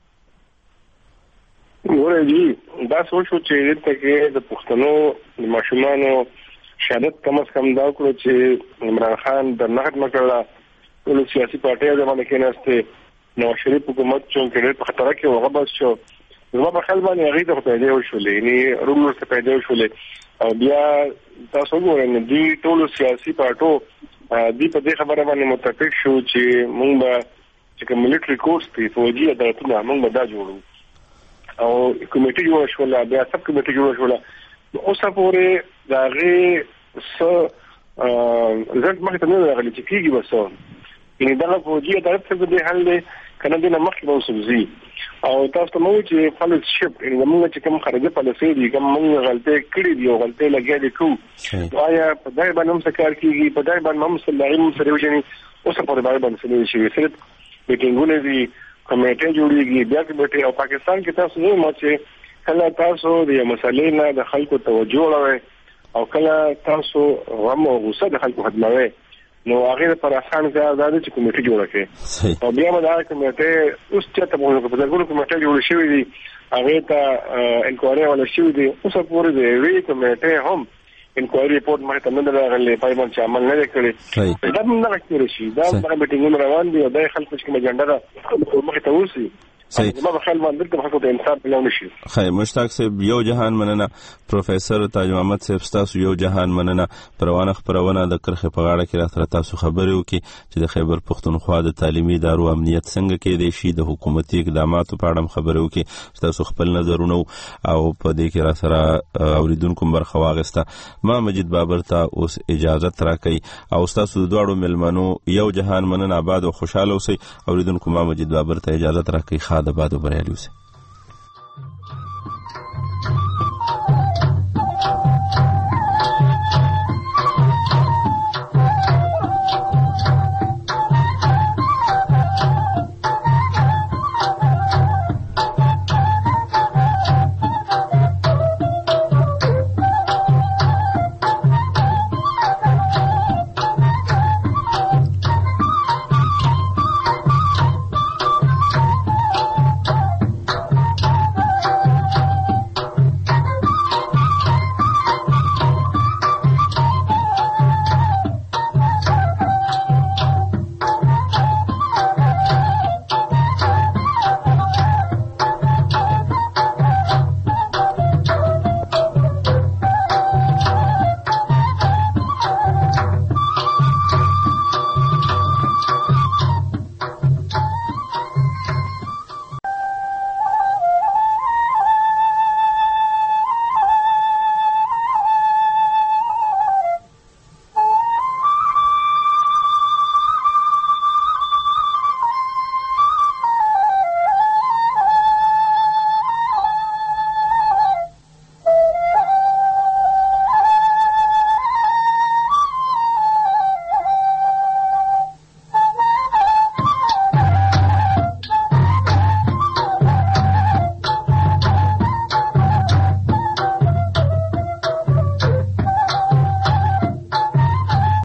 ګوره جی دا سوچ و چې دلته کې د پښتنو د ماشومانو شهادت کم از کم دا وکړو چې عمران خان د نه ختمه کړله ټولو سیاسي پارټیو زمانه کې ناستې نواز شریف حکومت چون کې په خطر کې هغه بس شو زما په خیال باندې هغه ته پیدا وشولې یعنی رول ورته پیدا وشولې او بیا تاسو وګورئ نو دی ټول سیاسي پارټو دی په دې خبره باندې متفق شو چې موږ به چې کوم ملټري کورس دی فوجي عدالتونه موږ به دا جوړو او کمیټه جوړ شو لا بیا سب کمیټه جوړ شو لا اوسه پورې دا غي س زړه مخ ته نه راغلی چې کیږي وسو یعنی دا فوجي عدالت څخه د حل کنه د مخکې به وسوځي او تاسو ته مو چې فالوشپ یعنی موږ چې کوم خارجي پالیسي دي کوم موږ غلطي کړې دي او غلطي لګیا دي کوو آیا په دای باندې هم څه کار کیږي په دای باندې هم څه لایم سره وځي اوس په دای باندې څه شي صرف میټینګونه دي کمیټه جوړیږي بیا کې او پاکستان کې تاسو نو ما چې کله تاسو د مسلې نه د خلکو توجه وړوي او کله تاسو غم او غوسه د خلکو خدموي نو هغه پر اسان کار دا چې کمیټه جوړه کړي او بیا به دا کمیټه اوس چې ته په دغه کمیټه جوړ شوې دي هغه ته انکوایري ولا شوې دي اوس پورې دی وی کمیټه هم انکوایري ریپورت مې ته نه راغلی پای باندې عمل نه کړی دا موږ نه کړی شي دا د میټینګونو روان دي او د خلکو چې کوم اجنډا ده مخ ته وسی ما بخیل باندې د حقوق انسان په لور نشي. خیر مشتاق صاحب یو جهان مننه پروفیسور تاج محمد صاحب تاسو یو جهان مننه پروانه خبرونه د کرخه په غاړه کې راته تاسو خبرې وکي چې د خیبر پختونخوا د تعلیمي ادارو امنیت څنګه کې دی شي د حکومتي اقداماتو په اړه خبرې وکي تاسو خپل نظرونه او په دې کې را سره اوریدونکو برخه واغسته ما مجید بابر ته اوس اجازه راکړي او تاسو دواړو ملمنو یو جهان مننه آباد او خوشاله اوسئ اوریدونکو ما مجید بابر ته اجازه راکړي د بادو بریالي اوسئ.